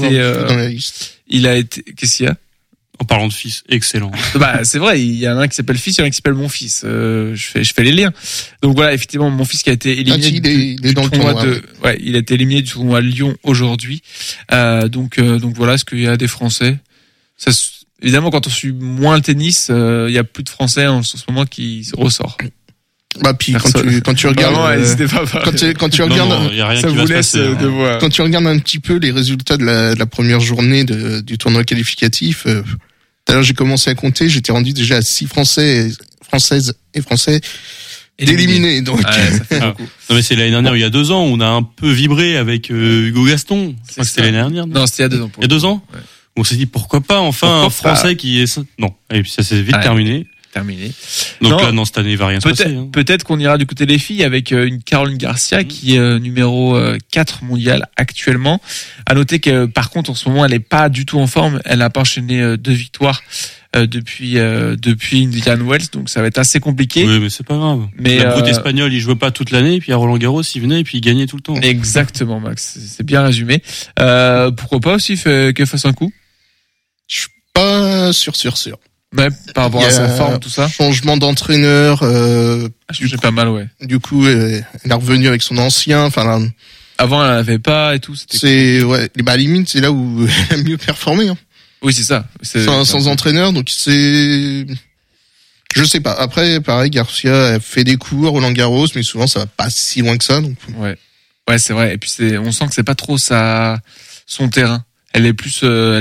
il a été, qu'est-ce qu'il y a? En parlant de fils, excellent. Bah, c'est vrai, il y en a un qui s'appelle fils, il y en a un qui s'appelle mon fils. Je fais les liens. Donc voilà, effectivement, mon fils qui a été éliminé du tournoi il a été éliminé du tournoi Lyon aujourd'hui. Donc voilà, est-ce qu'il y a des Français? Évidemment, quand on suit moins le tennis, il y a plus de Français en ce moment qui ressort. Bah puis quand tu regardes quand tu regardes ça vous laisse de voir. Quand tu regardes un petit peu les résultats de la première journée du tournoi qualificatif, tout à l'heure j'ai commencé à compter, j'étais rendu déjà à 6 Françaises et Français d'éliminés. Donc ça fait beaucoup. Non mais c'est l'année dernière, il y a 2 ans, on a un peu vibré avec Hugo Gaston. C'était l'année dernière. Non, c'était il y a 2 ans. Il y a 2 ans. Ouais. On s'est dit pourquoi pas un Français qui est non, et puis ça s'est vite terminé. Donc là, cette année, il va rien se passer. Peut-être qu'on ira du côté des filles avec une Caroline Garcia qui est numéro 4 mondial actuellement. À noter que, par contre, en ce moment, elle est pas du tout en forme. Elle n'a pas enchaîné 2 victoires depuis Indian Wells, donc ça va être assez compliqué. Oui, mais c'est pas grave. Mais la brute espagnole, il jouait pas toute l'année, et puis à Roland Garros, il venait et puis il gagnait tout le temps. Exactement, Max. C'est bien résumé. Pourquoi pas aussi qu'elle fasse un coup? Je suis pas sûr. Ouais, par rapport à sa forme, tout ça. Changement d'entraîneur. C'est pas mal, ouais. Du coup, elle est revenue avec son ancien. Enfin, avant, elle n'avait pas et tout. Bah, limite, c'est là où elle a mieux performé. Hein. Oui, c'est ça. Sans entraîneur, donc je sais pas. Après, pareil, Garcia elle fait des coups à Roland Garros, mais souvent ça va pas si loin que ça. Donc. Ouais, c'est vrai. Et puis on sent que c'est pas trop son terrain. Elle est plus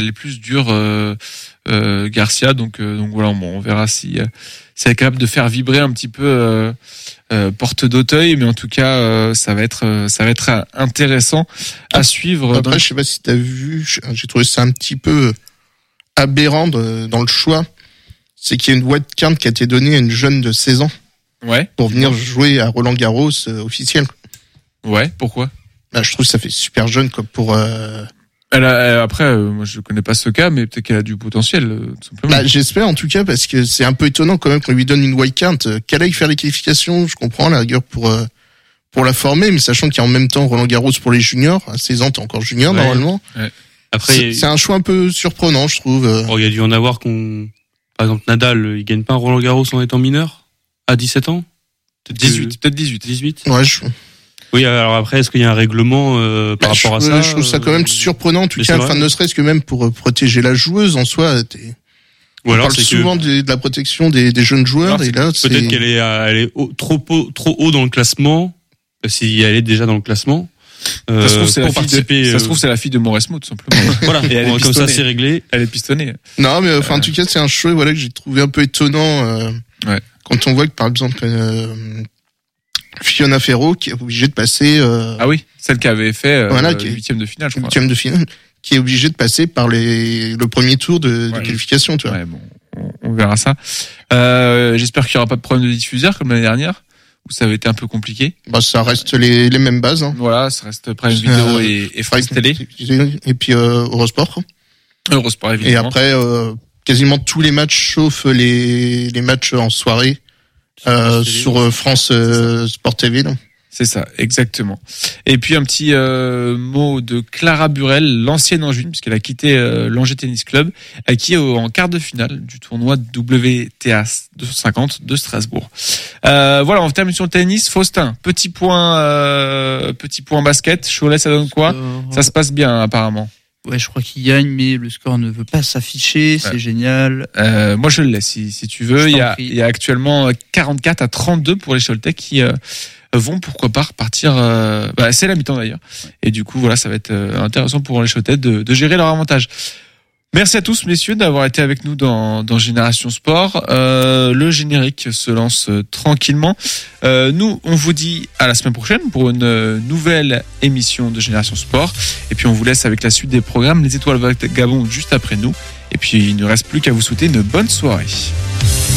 dure. Garcia, donc voilà, on verra si elle est capable de faire vibrer un petit peu Porte d'Auteuil, mais en tout cas ça va être intéressant à suivre. Après, je sais pas si t'as vu, j'ai trouvé ça un petit peu aberrant dans le choix, c'est qu'il y a une wildcard qui a été donnée à une jeune de 16 ans. Ouais. Pour venir jouer à Roland Garros officiel. Ouais, pourquoi? Bah, je trouve que ça fait super jeune quoi pour. Après, moi je connais pas ce cas, mais peut-être qu'elle a du potentiel, tout simplement. Bah, j'espère en tout cas, parce que c'est un peu étonnant quand même qu'on lui donne une wildcard, qu'elle aille faire les qualifications, je comprends la rigueur pour la former, mais sachant qu'il y a en même temps Roland Garros pour les juniors, à 16 ans t'es encore junior normalement. Ouais. Après, c'est un choix un peu surprenant, je trouve. Il y a dû en avoir par exemple Nadal, il gagne pas un Roland Garros en étant mineur à 17 ans. Peut-être 18. Ouais. Oui, alors après, est-ce qu'il y a un règlement par rapport à ça? Je trouve ça quand même surprenant, en tout cas, enfin, ne serait-ce que même pour protéger la joueuse en soi. Ou alors, on parle souvent de la protection des jeunes joueurs, et là, peut-être qu'elle est trop haut dans le classement, si elle est déjà dans le classement. Ça se trouve, c'est la fille de Mauresmo, tout simplement. Voilà. Et comme ça, c'est réglé. Elle est pistonnée. Non, mais en tout cas, c'est un choix, que j'ai trouvé un peu étonnant, quand on voit que, par exemple, Fiona Ferro qui est obligée de passer ah oui, celle qui avait fait huitième de finale, je crois. Huitième de finale, qui est obligée de passer par le premier tour de qualification, tu vois. Ouais, bon, on verra ça. J'espère qu'il y aura pas de problème de diffuseur comme l'année dernière où ça avait été un peu compliqué. Bah ça reste les mêmes bases. Hein. Voilà, ça reste Prime Vidéo et France Télé. Et puis Eurosport. Eurosport évidemment. Et après quasiment tous les matchs sauf les matchs en soirée. Sur France Sport TV, non? C'est ça, exactement. Et puis un petit mot de Clara Burel, l'ancienne Angevine, puisqu'elle a quitté l'Angers Tennis Club, qui est en quart de finale du tournoi WTA 250 de Strasbourg. Voilà, on termine sur le tennis. Faustin, petit point basket. Cholet, ça donne quoi? Ça se passe bien apparemment. Ouais, je crois qu'il gagne, mais le score ne veut pas s'afficher. C'est génial. Moi, je le laisse si tu veux. Il y a actuellement 44-32 pour les Choletais qui vont pourquoi pas repartir. C'est la mi-temps d'ailleurs. Et du coup, voilà, ça va être intéressant pour les Choletais de gérer leur avantage. Merci à tous, messieurs, d'avoir été avec nous dans Génération Sport. Le générique se lance tranquillement. Nous, on vous dit à la semaine prochaine pour une nouvelle émission de Génération Sport. Et puis, on vous laisse avec la suite des programmes. Les Étoiles Vagabondes juste après nous. Et puis, il ne reste plus qu'à vous souhaiter une bonne soirée.